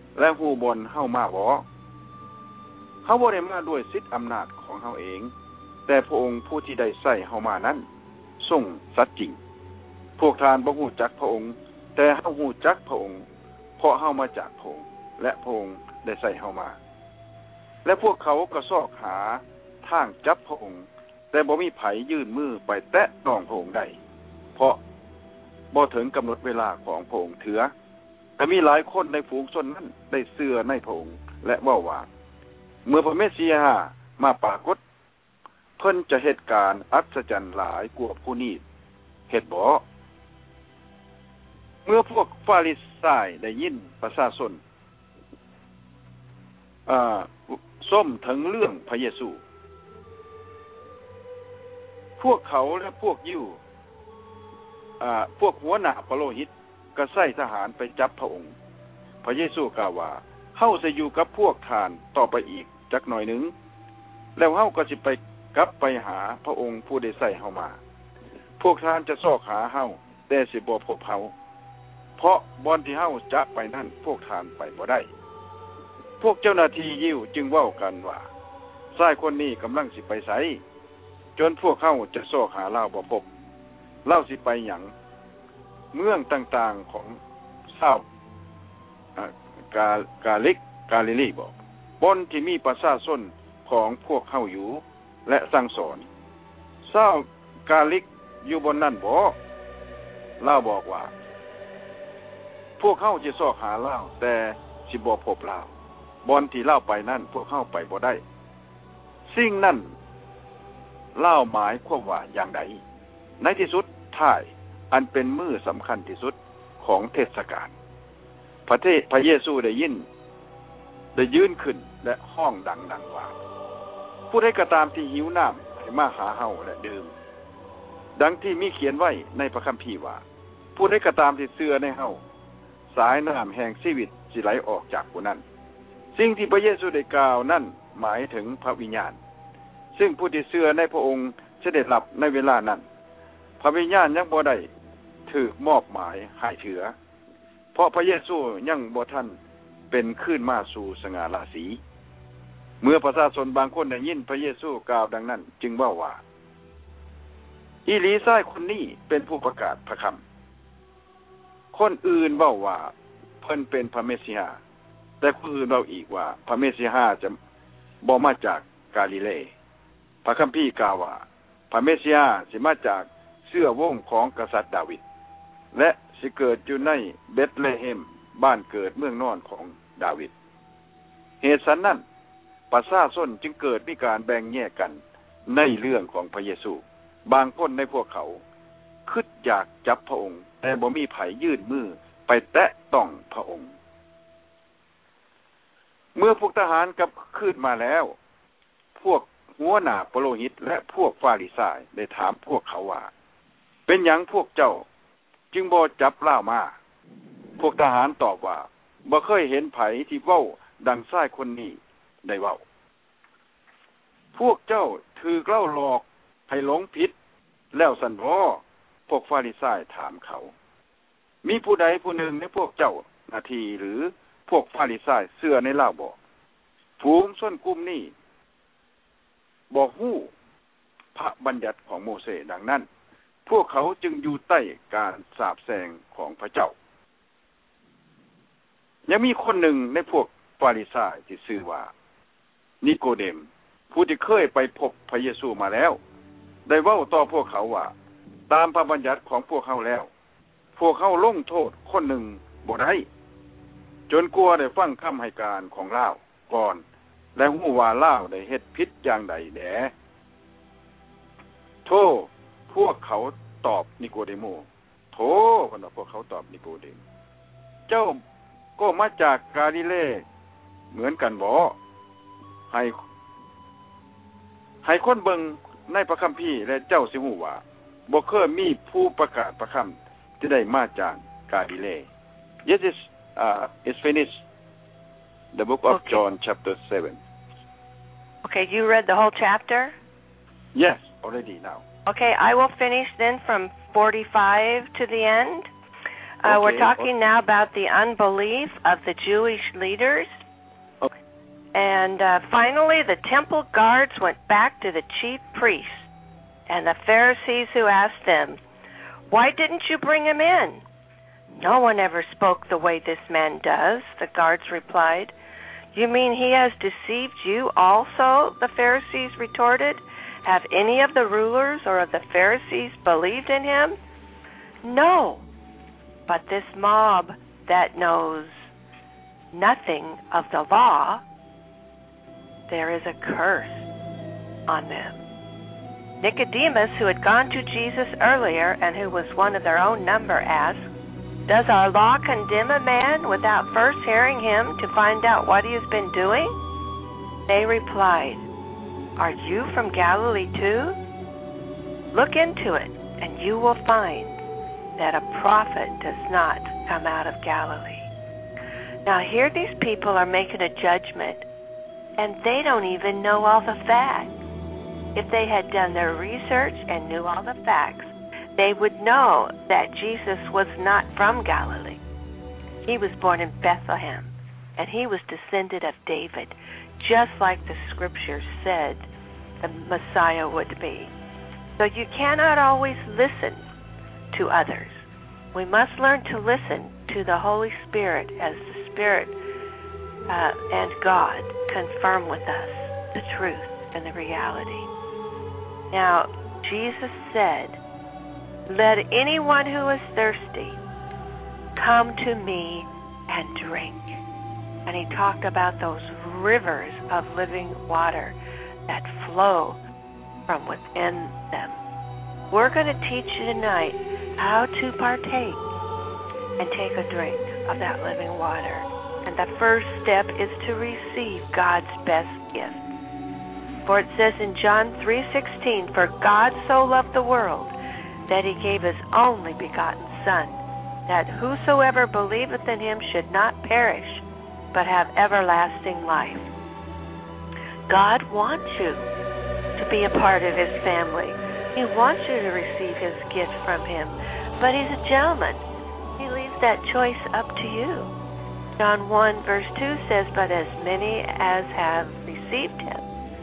และฮู้บ่เฮามาบ่เฮาบ่ได้มาด้วยสิทธิอำนาจของเฮาเองแต่พระองค์ผู้ที่ได้ใช้เฮามานั้นทรงสัตย์จริงพวกทานบ่ฮู้จักพระองค์แต่เฮาฮู้จักพระองค์เพราะเฮามาจากพระองค์และพระองค์ได้ใช้เฮามาและพวกเขาก็ซอกหาทางจับพระองค์แต่บ่มีไผยื่นมือไปแตะต้องพระองค์ได้เพราะบ่ถึงกำหนดเวลาของพระองค์เถือแต่มีหลายคนในฝูงชนนั้นได้เชื่อในพระองค์และเว้าว่าเมื่อพระเมสสิยามาปรากฏเพิ่นจะเฮ็ดการอัศจรรย์หลายกว่าผู้นี้เฮ็ดบ่เมื่อพวกฟาริสัยได้ยินประชาชนส้มถึงเรื่องพระเยซูพวกเขาและพวกยิวพวกหัวหน้าปโลหิตก็ใส่ทหารไปจับพระองค์พระเยซูกล่าวว่าเฮาจะอยู่กับพวกท่านต่อไปอีกจักหน่อยหนึ่งแล้วเฮาก็สิไปกลับไปหาพระองค์ผู้ได้ใส่เฮามาพวกท่านจะซอกหาเฮาแต่สิบ่พบเฮาเพราะบ่อนที่เฮาจะไปนั่นพวกท่านไปบ่ได้พวกเจ้าหน้าที่ยิวจึงเว้ากันว่าชายคนนี้กำลังสิไปไสจนพวกเฮาจะซอกหาเลาบ่พบเลาสิไปหยังเมืองต่างๆของชาวกาลิลีบอกบนที่มีประชาชนของพวกเฮาอยู่และสั่งสอนชาวกาลิกอยู่บนนั้นบ่เลาบอกว่าพวกเฮาสิซอกหาเลาแต่สิบ่พบเลาบนที่เลาไปนั่นพวกเฮาไปบ่ได้สิ่งนั้นเลาหมายความว่าอย่างใดในที่สุดท้ายอันเป็นมื้อสำคัญที่สุดของเทศกาลพระเยซูได้ยืนขึ้นและห้องดังๆว่าผู้ใดก็ตามที่หิวน้ำให้มาหาเฮาและดื่มดังที่มีเขียนไว้ในพระคัมภีร์ว่าผู้ใดก็ตามที่เชื่อในเฮาสายน้ำแห่งชีวิตสิไหลออกจากผู้นั้นสิ่งที่พระเยซูได้กล่าวนั่นหมายถึงพระวิญญาณซึ่งผู้ที่เชื่อในพระองค์จะได้รับในเวลานั้นพระวิญญาณยังบ่ได้ถูกมอบหมายให้ถือเพราะพระเยซูยังบ่ทันเป็นขึ้นมาสู่สง่าราศีเมื่อประชาชนบางคนได้ยินพระเยซูกล่าวดังนั้นจึงเว้าว่าอีหลีชายคนนี้เป็นผู้ประกาศพระคำคนอื่นเว้าว่าเพิ่นเป็นพระเมสสิยาแต่คนอื่นเว้าอีกว่าพระเมสสิยาจะบ่มาจากกาลิเลพระคัมภีร์กล่าวว่าพระเมสสิยาสิมาจากเชื้อวงศ์ของกษัตริย์ดาวิดและสิเกิดอยู่ในเบธเลเฮมบ้านเกิดเมืองนอนของดาวิดเหตุฉะนั้นประชาชนจึงเกิดมีการแบ่งแยกกันในเรื่องของพระเยซูบางคนในพวกเขาคิดอยากจับพระองค์แต่บ่มีไผยื่นมือไปแตะต้องพระองค์เมื่อพวกทหารกลับคืนมาแล้วพวกหัวหน้าปโลหิตและพวกฟาริสัยได้ถามพวกเขาว่าเป็นหยังพวกเจ้าจึงบ่จับล่ามาพวกทหารตอบว่าบ่เคยเห็นไผที่เว้าดังชายคนนี้ได้เว้าพวกเจ้าถือเล่าหลอกให้หลงผิดแล้วสั่นบ่พวกฟาริสัยถามเขามีผู้ใดผู้หนึ่งในพวกเจ้านาทีหรือพวกฟาริสัยเชื่อในเล่าบ่ฝูงชนกลุ่มนี้บ่ฮู้พระบัญญัติของโมเสสดังนั้นพวกเขาจึงอยู่ใต้การสาปแช่งของพระเจ้ายังมีคนหนึ่งในพวกฟาริสัยที่ชื่อว่านิโคเดมผู้ที่เคยไปพบพระเยซูมาแล้วได้เว้าต่อพวกเขาว่าตามพระบัญญัติของพวกเขาแล้วพวกเขาลงโทษคนหนึ่งบ่ได้จนกลัวได้ฟังคำให้การของลาวก่อนและฮู้ว่าลาวได้เฮ็ดผิดอย่างใดแหน่โธ่พวกเขาตอบนิโคเดโมโธ่พวกเขาตอบนิโคเดมเจ้าก็มาจากกาลิเลเหมือนกันบ่ให้คนเบิ่งในพระคัมภีร์และเจ้าสิฮู้ว่าบ่เคยมีผู้ประกาศพระคำที่ได้มาจากกาลิเล Yes it's finished the book of John chapter 7 Okay, you read the whole chapter? Yes, already now. Okay, I will finish then from 45 to the end. We're talking now about the unbelief of the Jewish leaders. Okay. And finally, the temple guards went back to the chief priests and the Pharisees, who asked them, "Why didn't you bring him in?" "No one ever spoke the way this man does," the guards replied. "You mean he has deceived you also?" the Pharisees retorted. "Have any of the rulers or of the Pharisees believed in him?" "No, but this mob that knows nothing of the law, there is a curse on them." Nicodemus, who had gone to Jesus earlier and who was one of their own number, asked, "Does our law condemn a man without first hearing him to find out what he has been doing?" They replied, "Are you from Galilee too? Look into it, and you will find that a prophet does not come out of Galilee." Now here these people are making a judgment, and they don't even know all the facts. If they had done their research and knew all the facts, they would know that Jesus was not from Galilee. He was born in Bethlehem, and he was descended of David, just like the scriptures said the Messiah would be. So you cannot always listen to others. We must learn to listen to the Holy Spirit as the Spirit and God confirm with us the truth and the reality. Now, Jesus said, "Let anyone who is thirsty come to me and drink." And he talked about those rivers of living water that flow from within them. We're going to teach you tonight how to partake and take a drink of that living water. And the first step is to receive God's best gift. For it says in John 3:16, "For God so loved the world that he gave his only begotten Son, that whosoever believeth in him should not perish, but have everlasting life." God wants you to be a part of his family. He wants you to receive his gift from him. But he's a gentleman. He leaves that choice up to you. John 1 verse 2 says, "But as many as have received him,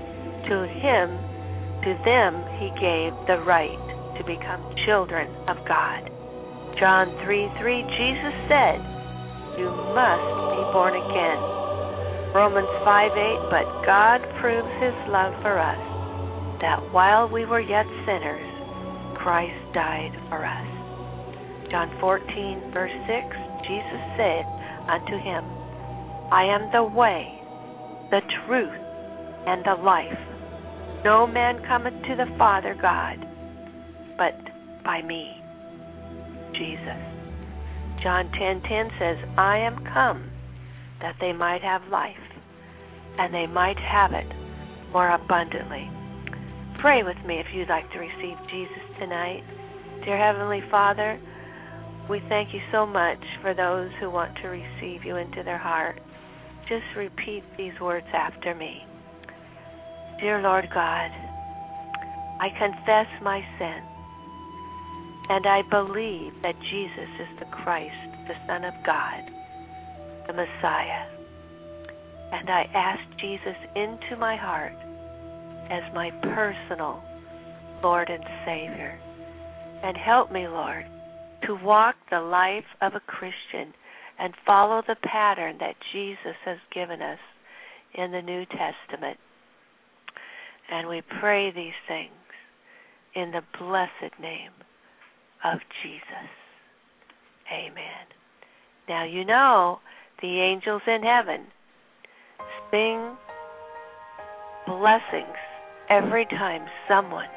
to them he gave the right to become children of God." John 3:3, Jesus said, "You must be born again." Romans 5:8, "But God proves his love for us, that while we were yet sinners, Christ died for us." John 14 verse 6, Jesus said unto him, "I am the way, the truth, and the life. No man cometh to the Father God, but by me." Jesus. John 10:10 says, "I am come that they might have life, and they might have it more abundantly." Pray with me if you'd like to receive Jesus tonight. Dear Heavenly Father, we thank you so much for those who want to receive you into their heart. Just repeat these words after me. Dear Lord God, I confess my sin, and I believe that Jesus is the Christ, the Son of God, the Messiah. And I ask Jesus into my heart as my personal Lord and Savior. And help me, Lord, to walk the life of a Christian and follow the pattern that Jesus has given us in the New Testament. And we pray these things in the blessed name of Jesus. Amen. Now you know the angels in heaven sing blessings every time someone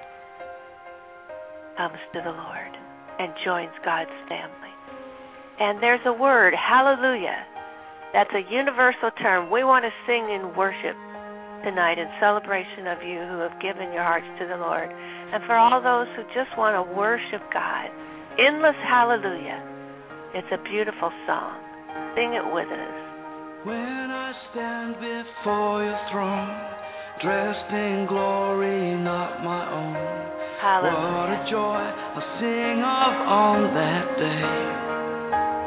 comes to the Lord and joins God's family. And there's a word, hallelujah. That's a universal term. We want to sing in worship tonight in celebration of you who have given your hearts to the Lord. And for all those who just want to worship God, endless hallelujah. It's a beautiful song. Sing it with us. When I stand before your throne, dressed in glory not my own, Hallelujah. what a joy I'll sing of on that day.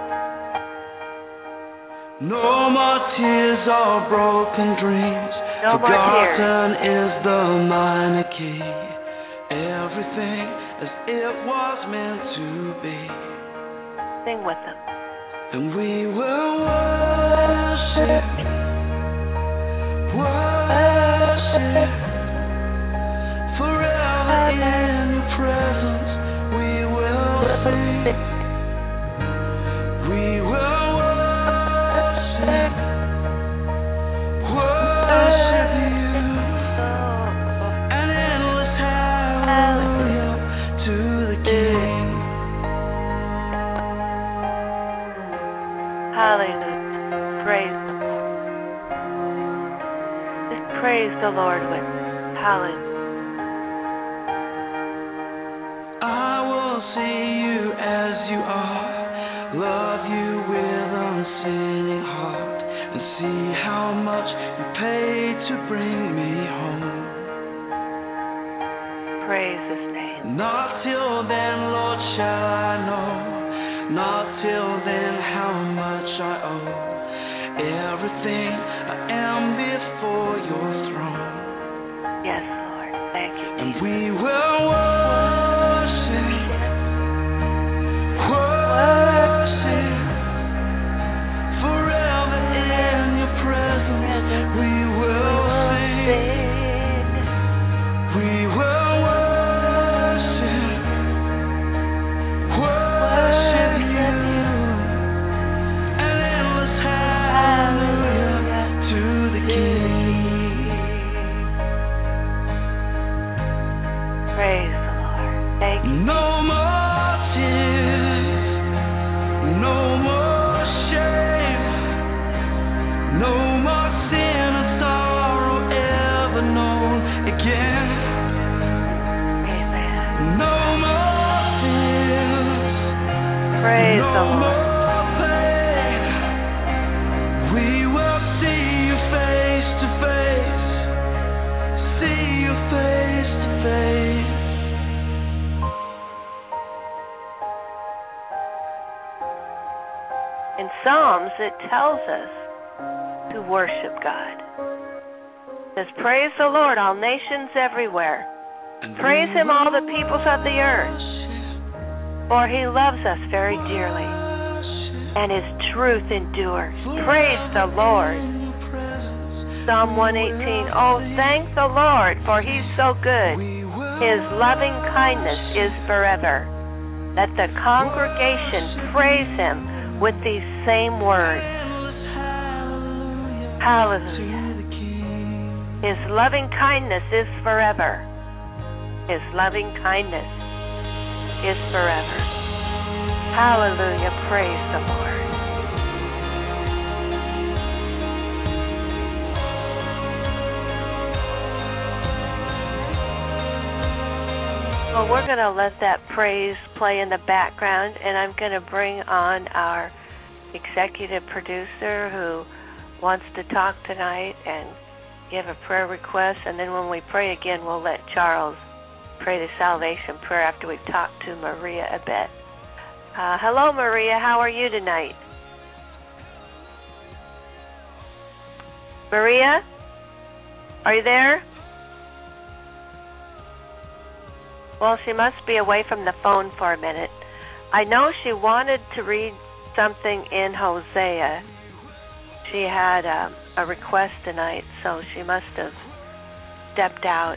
No more tears or broken dreams. No more tears. Forgotten is the minor key. Everything as it was meant to be. Sing with them. And we will worship, worship, forever in your presence. We will sing. We will worship, worship you. An endless hallelujah to the King. Hallelujah. Praise the Lord. Just praise the Lord with hallelujah. I will see you as you are, love you with unsinning heart, and see how much you paid to bring me home. Praise His name. Not till then, Lord, shall I know, not till then how much I owe. Everything I am before your throne. Yes, Lord. Thank you. And we will worship, worship, forever in your presence. We will sing. We will worship, worship you. An endless hallelujah to the King. Praise the Lord. Thank you. No more tears, no more shame, no more sin and sorrow ever known again. Amen. No more tears, Praise no the Lord. more pain. We will see you face to face, see you face to face. In Psalms, it tells us to worship God. It says, praise the Lord, all nations everywhere. And Praise we Him, all the will peoples of the earth. worship, For He loves us very dearly, and His truth endures. Praise the Lord. Psalm 118. Oh, thank the Lord, for He's so good. His loving kindness is forever. Let the congregation praise Him with these same words. Hallelujah. His loving kindness is forever. His loving kindness is forever. Hallelujah. Praise the Lord. Well, we're going to let that praise play in the background, and I'm going to bring on our executive producer who wants to talk tonight and give a prayer request, and then when we pray again, we'll let Charles pray the salvation prayer after we've talked to Maria a bit. Hello, Maria. How are you tonight? Maria? Are you there? Well, she must be away from the phone for a minute. I know she wanted to read something in Hosea. She had a request tonight, so she must have stepped out.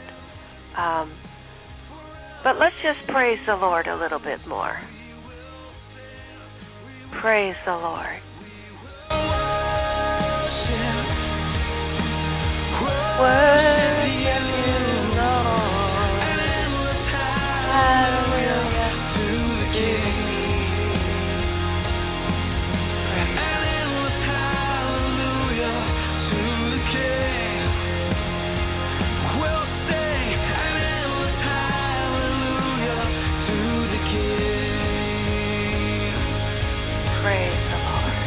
But let's just praise the Lord a little bit more. Praise the Lord. Worship you, Lord. Hallelujah to the King. An endless hallelujah to the King. We'll sing an endless hallelujah to the King. Praise the Lord.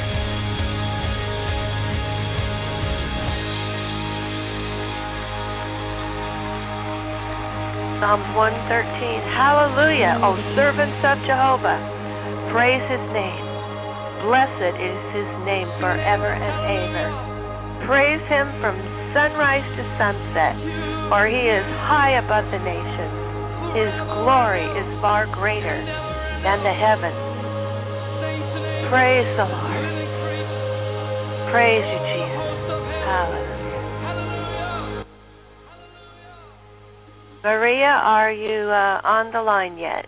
Psalms 113. Hallelujah, O servants of Jehovah. Praise His name. blessed is his name forever and ever. Praise him from sunrise to sunset, for he is high above the nations. His glory is far greater than the heavens. Praise the Lord. Praise you, Jesus. Hallelujah. Maria, are you on the line yet?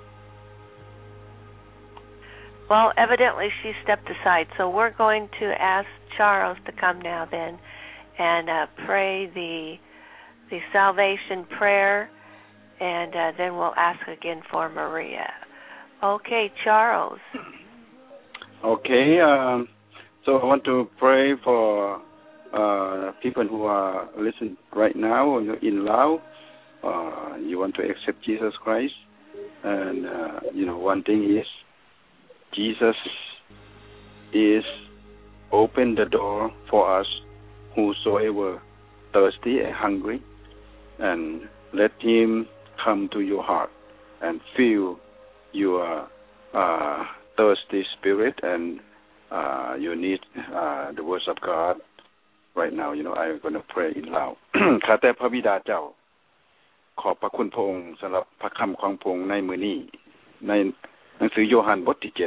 Well, evidently she stepped aside, so we're going to ask Charles to come now then and pray the salvation prayer, and then we'll ask again for Maria. Okay, Charles. Okay, so I want to pray for people who are listening right now in Laos. You want to accept Jesus Christ, and one thing is Jesus is open the door for us, whosoever thirsty and hungry, and let him come to your heart and fill your thirsty spirit, and you need the words of God. Right now, I'm going to pray in Lao. ข้าแต่พระบิดาเจ้าขอบพระคุณพระองค์สำหรับพระคำของพระองค์ในมื้อนี้ในหนังสือโยฮันบทที่7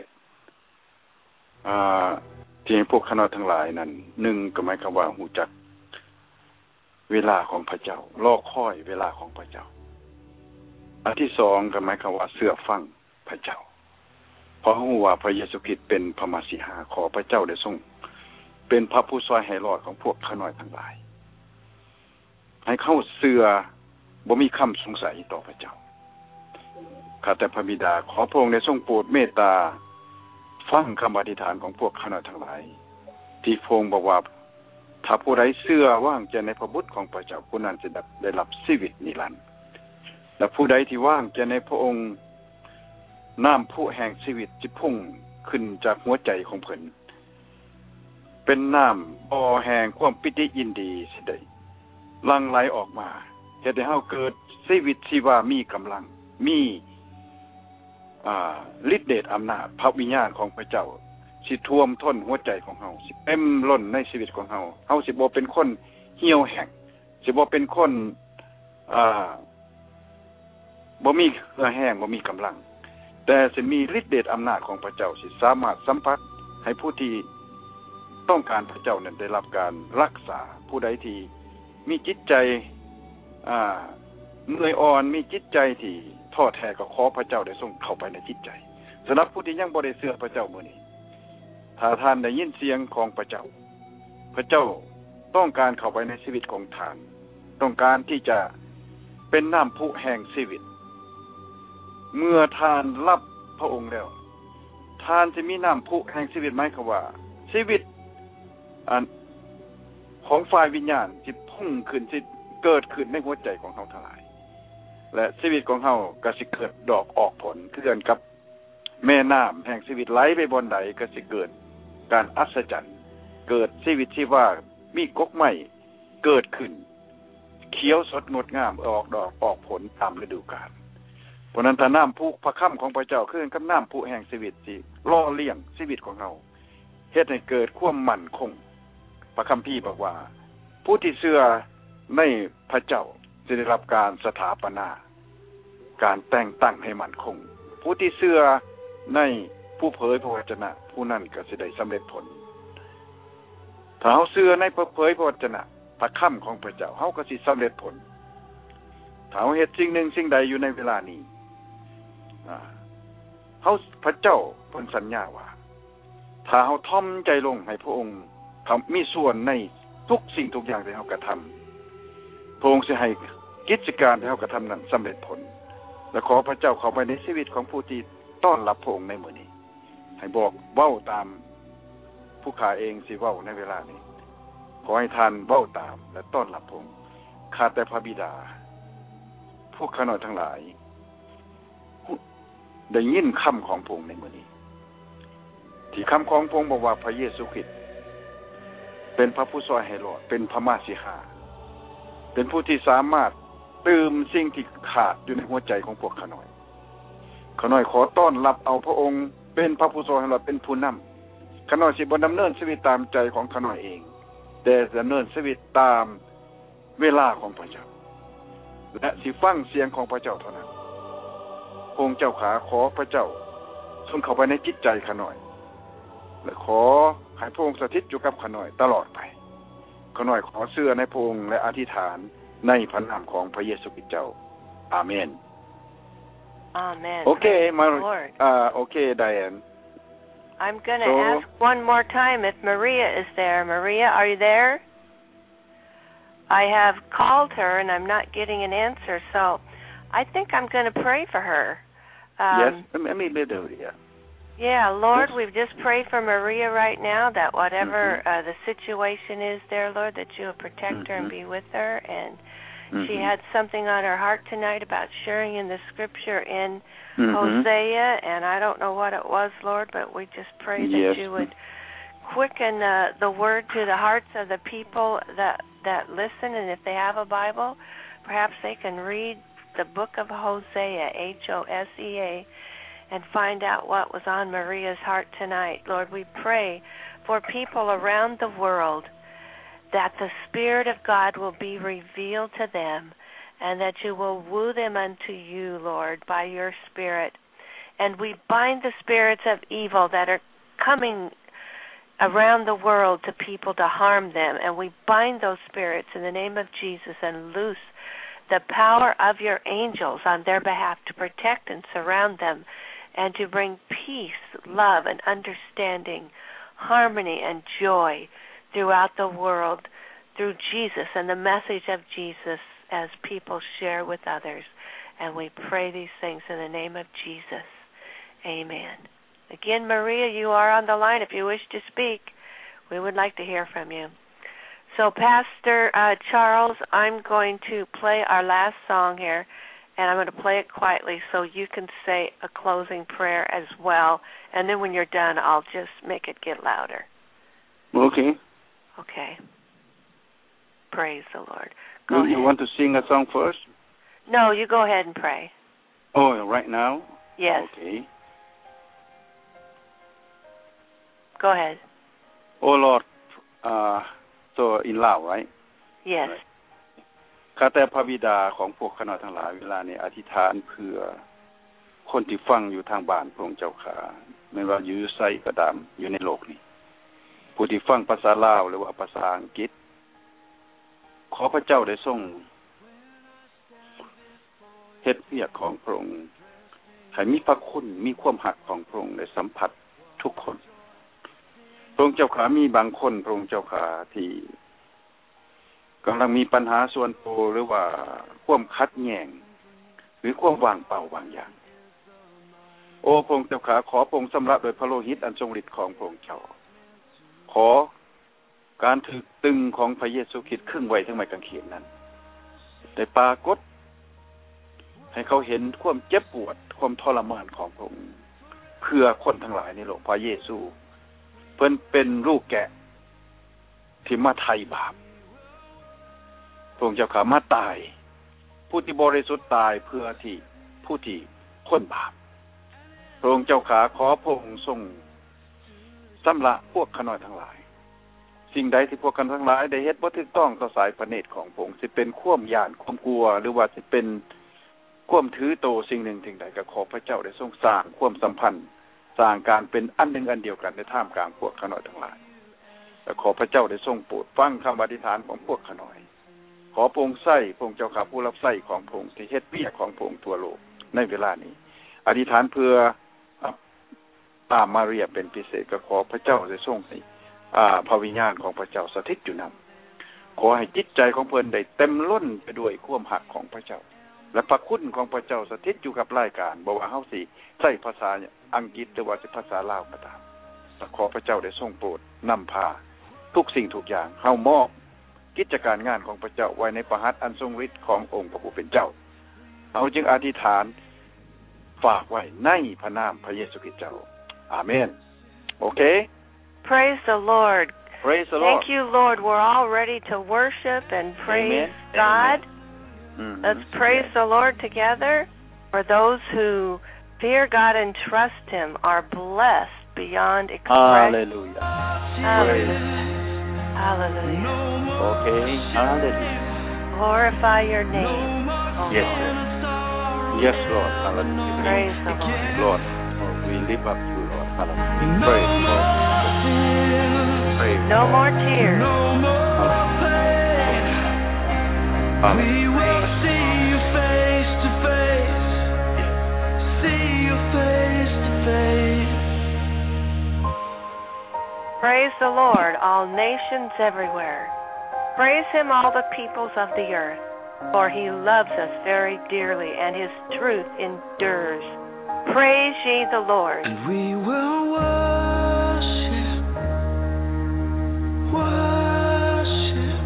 ที่ให้พวกข้าน้อยทั้งหลายนั้น1ก็หมายความว่ารู้จักเวลาของพระเจ้ารอคอยเวลาของพระเจ้าอันที่2ก็หมายความว่าเชื่อฟังพระเจ้าเพราะรู้ว่าพระเยซูคริสต์เป็นพระมสีหาขอพระเจ้าได้ทรงเป็นพระผู้ช่วยให้รอดของพวกข้าน้อยทั้งหลายให้เข้าเชื่อบ่มีคำสงสัยต่อพระเจ้าข้าแต่พระบิดาขอพระองค์ได้ทรงโปรดเมตตาฟังคำอธิษฐานของพวกข้าน้อยทั้งหลายที่พระองค์บอกว่าถ้าผู้ใดเชื่อวางใจในพระบุตรของพระเจ้าผู้นั้นจะได้รับชีวิตนิรันดร์และผู้ใดที่วางใจในพระองค์น้ำพุแห่งชีวิตจะพุ่งขึ้นจากหัวใจของเพิ่นเป็นน้ำบ่อแห่งความปิติยินดีสิได้หลั่งไหลออกมาเฮ็ดให้เฮาเกิดชีวิตที่ว่ามีกำลังมีฤทธิ์เดชอำนาจพระวิญญาณของพระเจ้าสิท่วมท้นหัวใจของเฮาสิเต็มล้นในชีวิตของเฮาสิบ่เป็นคนเหี่ยวแห้งสิบ่เป็นคนบ่มีเหือแห้งบ่มีกำลังแต่สิมีฤทธิ์เดชอำนาจของพระเจ้าสิสามารถสัมผัสให้ผู้ที่ต้องการพระเจ้านั้นได้รับการรักษาผู้ใดที่มีจิตใจเหนื่อยอ่อนมีจิตใจที่ท้อแท้ก็ขอพระเจ้าได้ทรงเข้าไปในจิตใจสำหรับผู้ที่ยังบ่ได้เชื่อพระเจ้ามื้อนี้ถ้าท่านได้ยินเสียงของพระเจ้าพระเจ้าต้องการเข้าไปในชีวิตของท่านต้องการที่จะเป็นน้ำพุแห่งชีวิตเมื่อท่านรับพระองค์แล้วท่านจะมีน้ำพุแห่งชีวิตหมายความว่าชีวิตของฝ่ายวิญญาณที่พุ่งขึ้นที่เกิดขึ้นในหัวใจของเฮาทั้งหลายและชีวิตของเฮาก็สิเกิดดอกออกผลคือกันกับแม่น้ำแห่งชีวิตไหลไปบนใดก็สิเกิดการอัศจรรย์เกิดชีวิตที่ว่ามีกกไม้เกิดขึ้นเขียวสดงดงามออกดอกออกผลตามฤดูกาลเพราะนั้นถ้าน้ำพุพระค่ำของพระเจ้าคือกับน้ำพุแห่งชีวิตที่ล่อเลี้ยงชีวิตของเฮาเฮ็ดให้เกิดความมั่นคงพระคัมภีร์บอกว่าผู้ที่เชื่อในพระเจ้าจะได้รับการสถาปนาการแต่งตั้งให้มั่นคงผู้ที่เชื่อในผู้เผยพระวจนะผู้นั้นก็สิได้สำเร็จผลถ้าเฮาเชื่อในผู้เผยพระวจนะพระค่ำของพระเจ้าเฮาก็สิสำเร็จผลถ้าเฮาเฮ็ดสิ่งหนึ่งสิ่งใดอยู่ในเวลานี้เฮาพระเจ้าเพิ่นสัญญาว่าถ้าเฮาถ่อมใจลงให้พระองค์มีส่วนในทุกสิ่งทุกอย่างที่เฮากระทำพระองค์สิให้กิจการที่เฮากระทำนั้นสำเร็จผลและขอพระเจ้าเข้าไปในชีวิตของผู้ที่ต้อนรับพระองค์ในมื้อนี้ให้บอกเว้าตามผู้ข้าเองสิเว้าในเวลานี้ขอให้ท่านเว้าตามและต้อนรับพระองค์ข้าแต่พระบิดาพวกข้าน้อยทั้งหลายได้ยินคำของพระองค์ในมื้อนี้ที่คำของพระองค์บอกว่าพระเยซูคริสต์เป็นพระผู้ช่วยให้รอดเป็นพระมาสีหาเป็นผู้ที่สามารถเติมสิ่งที่ขาดอยู่ในหัวใจของพวกข้าน้อยขอต้อนรับเอาพระองค์เป็นพระผู้ช่วยให้รอดเป็นผู้นขาน้อยสิบ่ดำเนินชีวิตตามใจของขาน้อยเองแต่ดำเนินชีวิตตามเวลาของพระเจ้าและสิฟังเสียงของพระเจ้าเท่านั้นพระองค์เจ้าขาขอพระเจ้าทรงเข้าไปในจิตใจขาน้อยและขอให้พระองค์สถิตอยู่กับขาน้อยตลอดไปขาน้อยขอเชื่อในพระองค์และอธิษฐานในพระนามของพระเยซูคริสต์เจ้าอาเมน Amen. Okay, okay, Diane. I'm going to ask one more time if Maria is there. Maria, are you there? I have called her and I'm not getting an answer, so I think I'm going to pray for her. Yes, let me do it, yeah. Yeah, Lord, we've just prayed for Maria right now that whatever the situation is there, Lord, that you will protect her and be with her. And she had something on her heart tonight about sharing in the scripture in Hosea, and I don't know what it was, Lord, but we just pray that you would quicken the word to the hearts of the people that listen, and if they have a Bible, perhaps they can read the book of Hosea, Hosea, and find out what was on Maria's heart tonight. Lord, we pray for people around the world that the Spirit of God will be revealed to them and that you will woo them unto you, Lord, by your Spirit. And we bind the spirits of evil that are coming around the world to people to harm them, and we bind those spirits in the name of Jesus and loose the power of your angels on their behalf to protect and surround them and to bring peace, love, and understanding, harmony, and joy throughout the world through Jesus and the message of Jesus as people share with others. And we pray these things in the name of Jesus. Amen. Again, Maria, you are on the line. If you wish to speak, we would like to hear from you. So, Pastor Charles, I'm going to play our last song here, and I'm going to play it quietly so you can say a closing prayer as well. And then when you're done, I'll just make it get louder. Okay. Okay. Praise the Lord. You want to sing a song first? No, you go ahead and pray. Oh, right now? Yes. Okay. Go ahead. Oh, Lord. So in Lao, right? Yes. ข้าแต่พระบิดาของพวกข้าน้อยทั้งหลายเวลานี้อธิษฐานเพื่อคนที่ฟังอยู่ทางบ้านพระองค์เจ้าข้าไม่ว่าอยู่ไสก็ตามอยู่ในโลกนี้ผู้ที่ฟังภาษาลาวหรือว่าภาษาอังกฤษขอพระเจ้าได้ทรงเฮ็ดเวียกของพระองค์ให้มีพระคุณมีความหักของพระองค์ได้สัมผัสทุกคนพระองค์เจ้าข้ามีบางคนพระองค์เจ้าข้าที่กำลังมีปัญหาส่วนตัวหรือว่าความขัดแย้งหรือความว่างเปล่าบางอย่างโอ้พระองค์เจ้าข้าขอพระองค์สำรับโดยพระโลหิตอันทรงฤทธิ์ของพระองค์เจ้าขอการถึกตึงของพระเยซูคริสต์ครึ่งไว้ทั้งไม้กางเขนนั้นได้ปรากฏให้เขาเห็นความเจ็บปวดความทรมานของพระองค์เพื่อคนทั้งหลายในโลกพระเยซูเพิ่นเป็นลูกแกะที่มาไถ่บาปพระองค์เจ้าข้ามาตายผู้ที่บริสุทธิ์ตายเพื่อที่ผู้ที่พ้นบาปพระองค์เจ้าข้าขอพระองค์ทรงสำระพวกข้าน้อยทั้งหลายสิ่งใดที่พวกกันทั้งหลายได้เฮ็ดบ่ถูกต้องต่อสายพระเนตรของพระองค์สิเป็นความย้านความกลัวหรือว่าสิเป็นความถือโตสิ่งหนึ่งสิ่งใดก็ขอพระเจ้าได้ทรงสร้างความสัมพันธ์สร้างการเป็นอันหนึ่งอันเดียวกันในท่ามกลางพวกข้าน้อยทั้งหลายและขอพระเจ้าได้ทรงโปรดฟังคำอธิษฐานของพวกข้าน้อยขอพระองค์ใส่พระองค์เจ้าข้าผู้รับใส่ของพระองค์ที่เฮ็ดเวียกของพระองค์ทั่วโลกในเวลานี้อธิษฐานเพื่อตามมาเรียเป็นพิเศษก็ขอพระเจ้าได้ทรงให้พระวิญญาณของพระเจ้าสถิตอยู่นำขอให้จิตใจของเพิ่นได้เต็มล้นไปด้วยความหักของพระเจ้าและพระคุณของพระเจ้าสถิตอยู่กับรายการบ่ว่าเฮาสิใช้ภาษาอังกฤษหรือว่าสิภาษาลาวก็ตามขอพระเจ้าได้ทรงโปรดนำพาทุกสิ่งทุกอย่างเฮามอบกิจการงานของพระเจ้าไว้ในพระหัตถ์อันทรงฤทธิ์ขององค์พระผู้เป็นเจ้าเฮาจึงอธิษฐานฝากไว้ในพระนามพระเยซูคริสต์เจ้าอาเมนโอเค Praise the Lord. Praise the Lord. Thank you, Lord. We're all ready to worship and praise God. Let's praise the Lord together. For those who fear God and trust Him are blessed beyond expression. Hallelujah. Hallelujah. Hallelujah. Okay. Hallelujah. Glorify your name. Oh Yes, Lord. Lord. Yes, Lord. Hallelujah. Praise the Lord. Lord, we lift up you, Lord. Hallelujah. Praise the Lord. Praise No the more Lord. tears. Hallelujah. We will see you face to face. See you face to face. Praise the Lord, all nations everywhere. Praise him, all the peoples of the earth. For he loves us very dearly, and his truth endures. Praise ye the Lord. And we will worship, worship,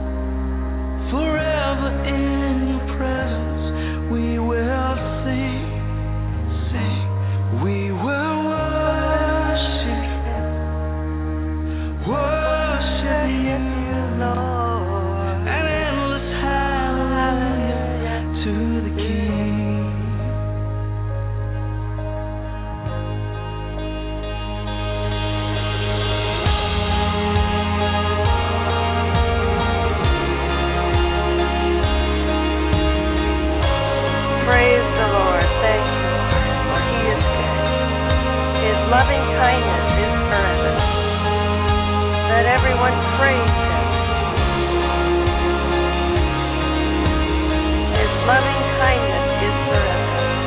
forever in your presence. We will sing, sing. We will worship, worship you, Lord. An endless hallelujah to the King. Praise the Lord. Thank you, Lord, for he is good. His loving kindness is forever. Let everyone praise him. His loving kindness is forever.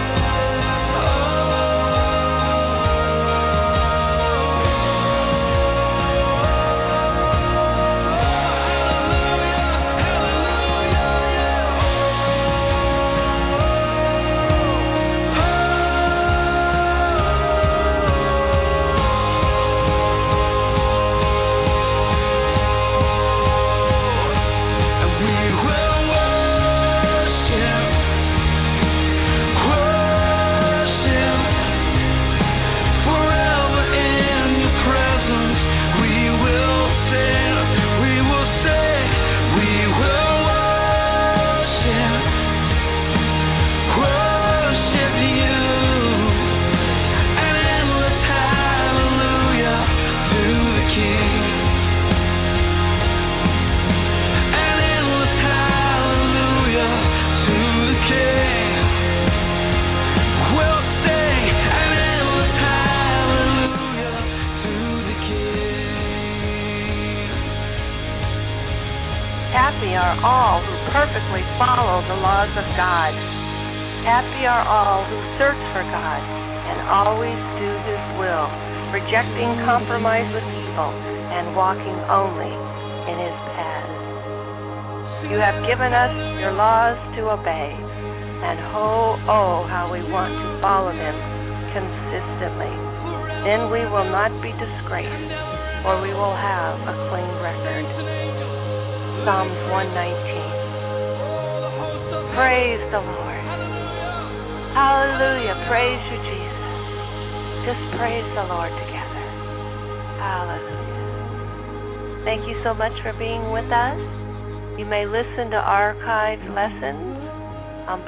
Happy are all who perfectly follow the laws of God. Happy are all who search for God and always do his will, rejecting compromise with evil and walking only in his paths. You have given us your laws to obey, and oh, how we want to follow them consistently. Then we will not be disgraced, for we will have a clean record. Psalms 119. Praise the Lord. Hallelujah. Praise you, Jesus. Just praise the Lord together. Hallelujah. Thank you so much for being with us. You may listen to archived lessons on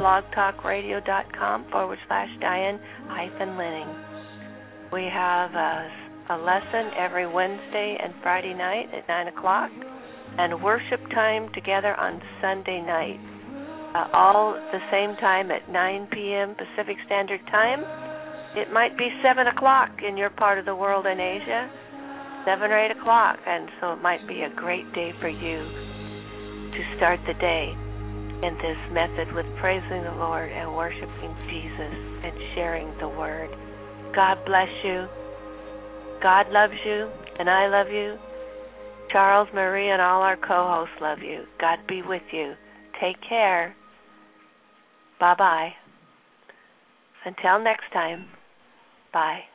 blogtalkradio.com/Diane-Linning. We have a lesson every Wednesday and Friday night at 9 o'clock. And worship time together on Sunday night, all at the same time at 9 p.m. Pacific Standard Time. It might be 7 o'clock in your part of the world in Asia, 7 or 8 o'clock, and so it might be a great day for you to start the day in this method with praising the Lord and worshiping Jesus and sharing the Word. God bless you. God loves you, and I love you. Charles, Marie, and all our co-hosts love you. God be with you. Take care. Bye-bye. Until next time. Bye.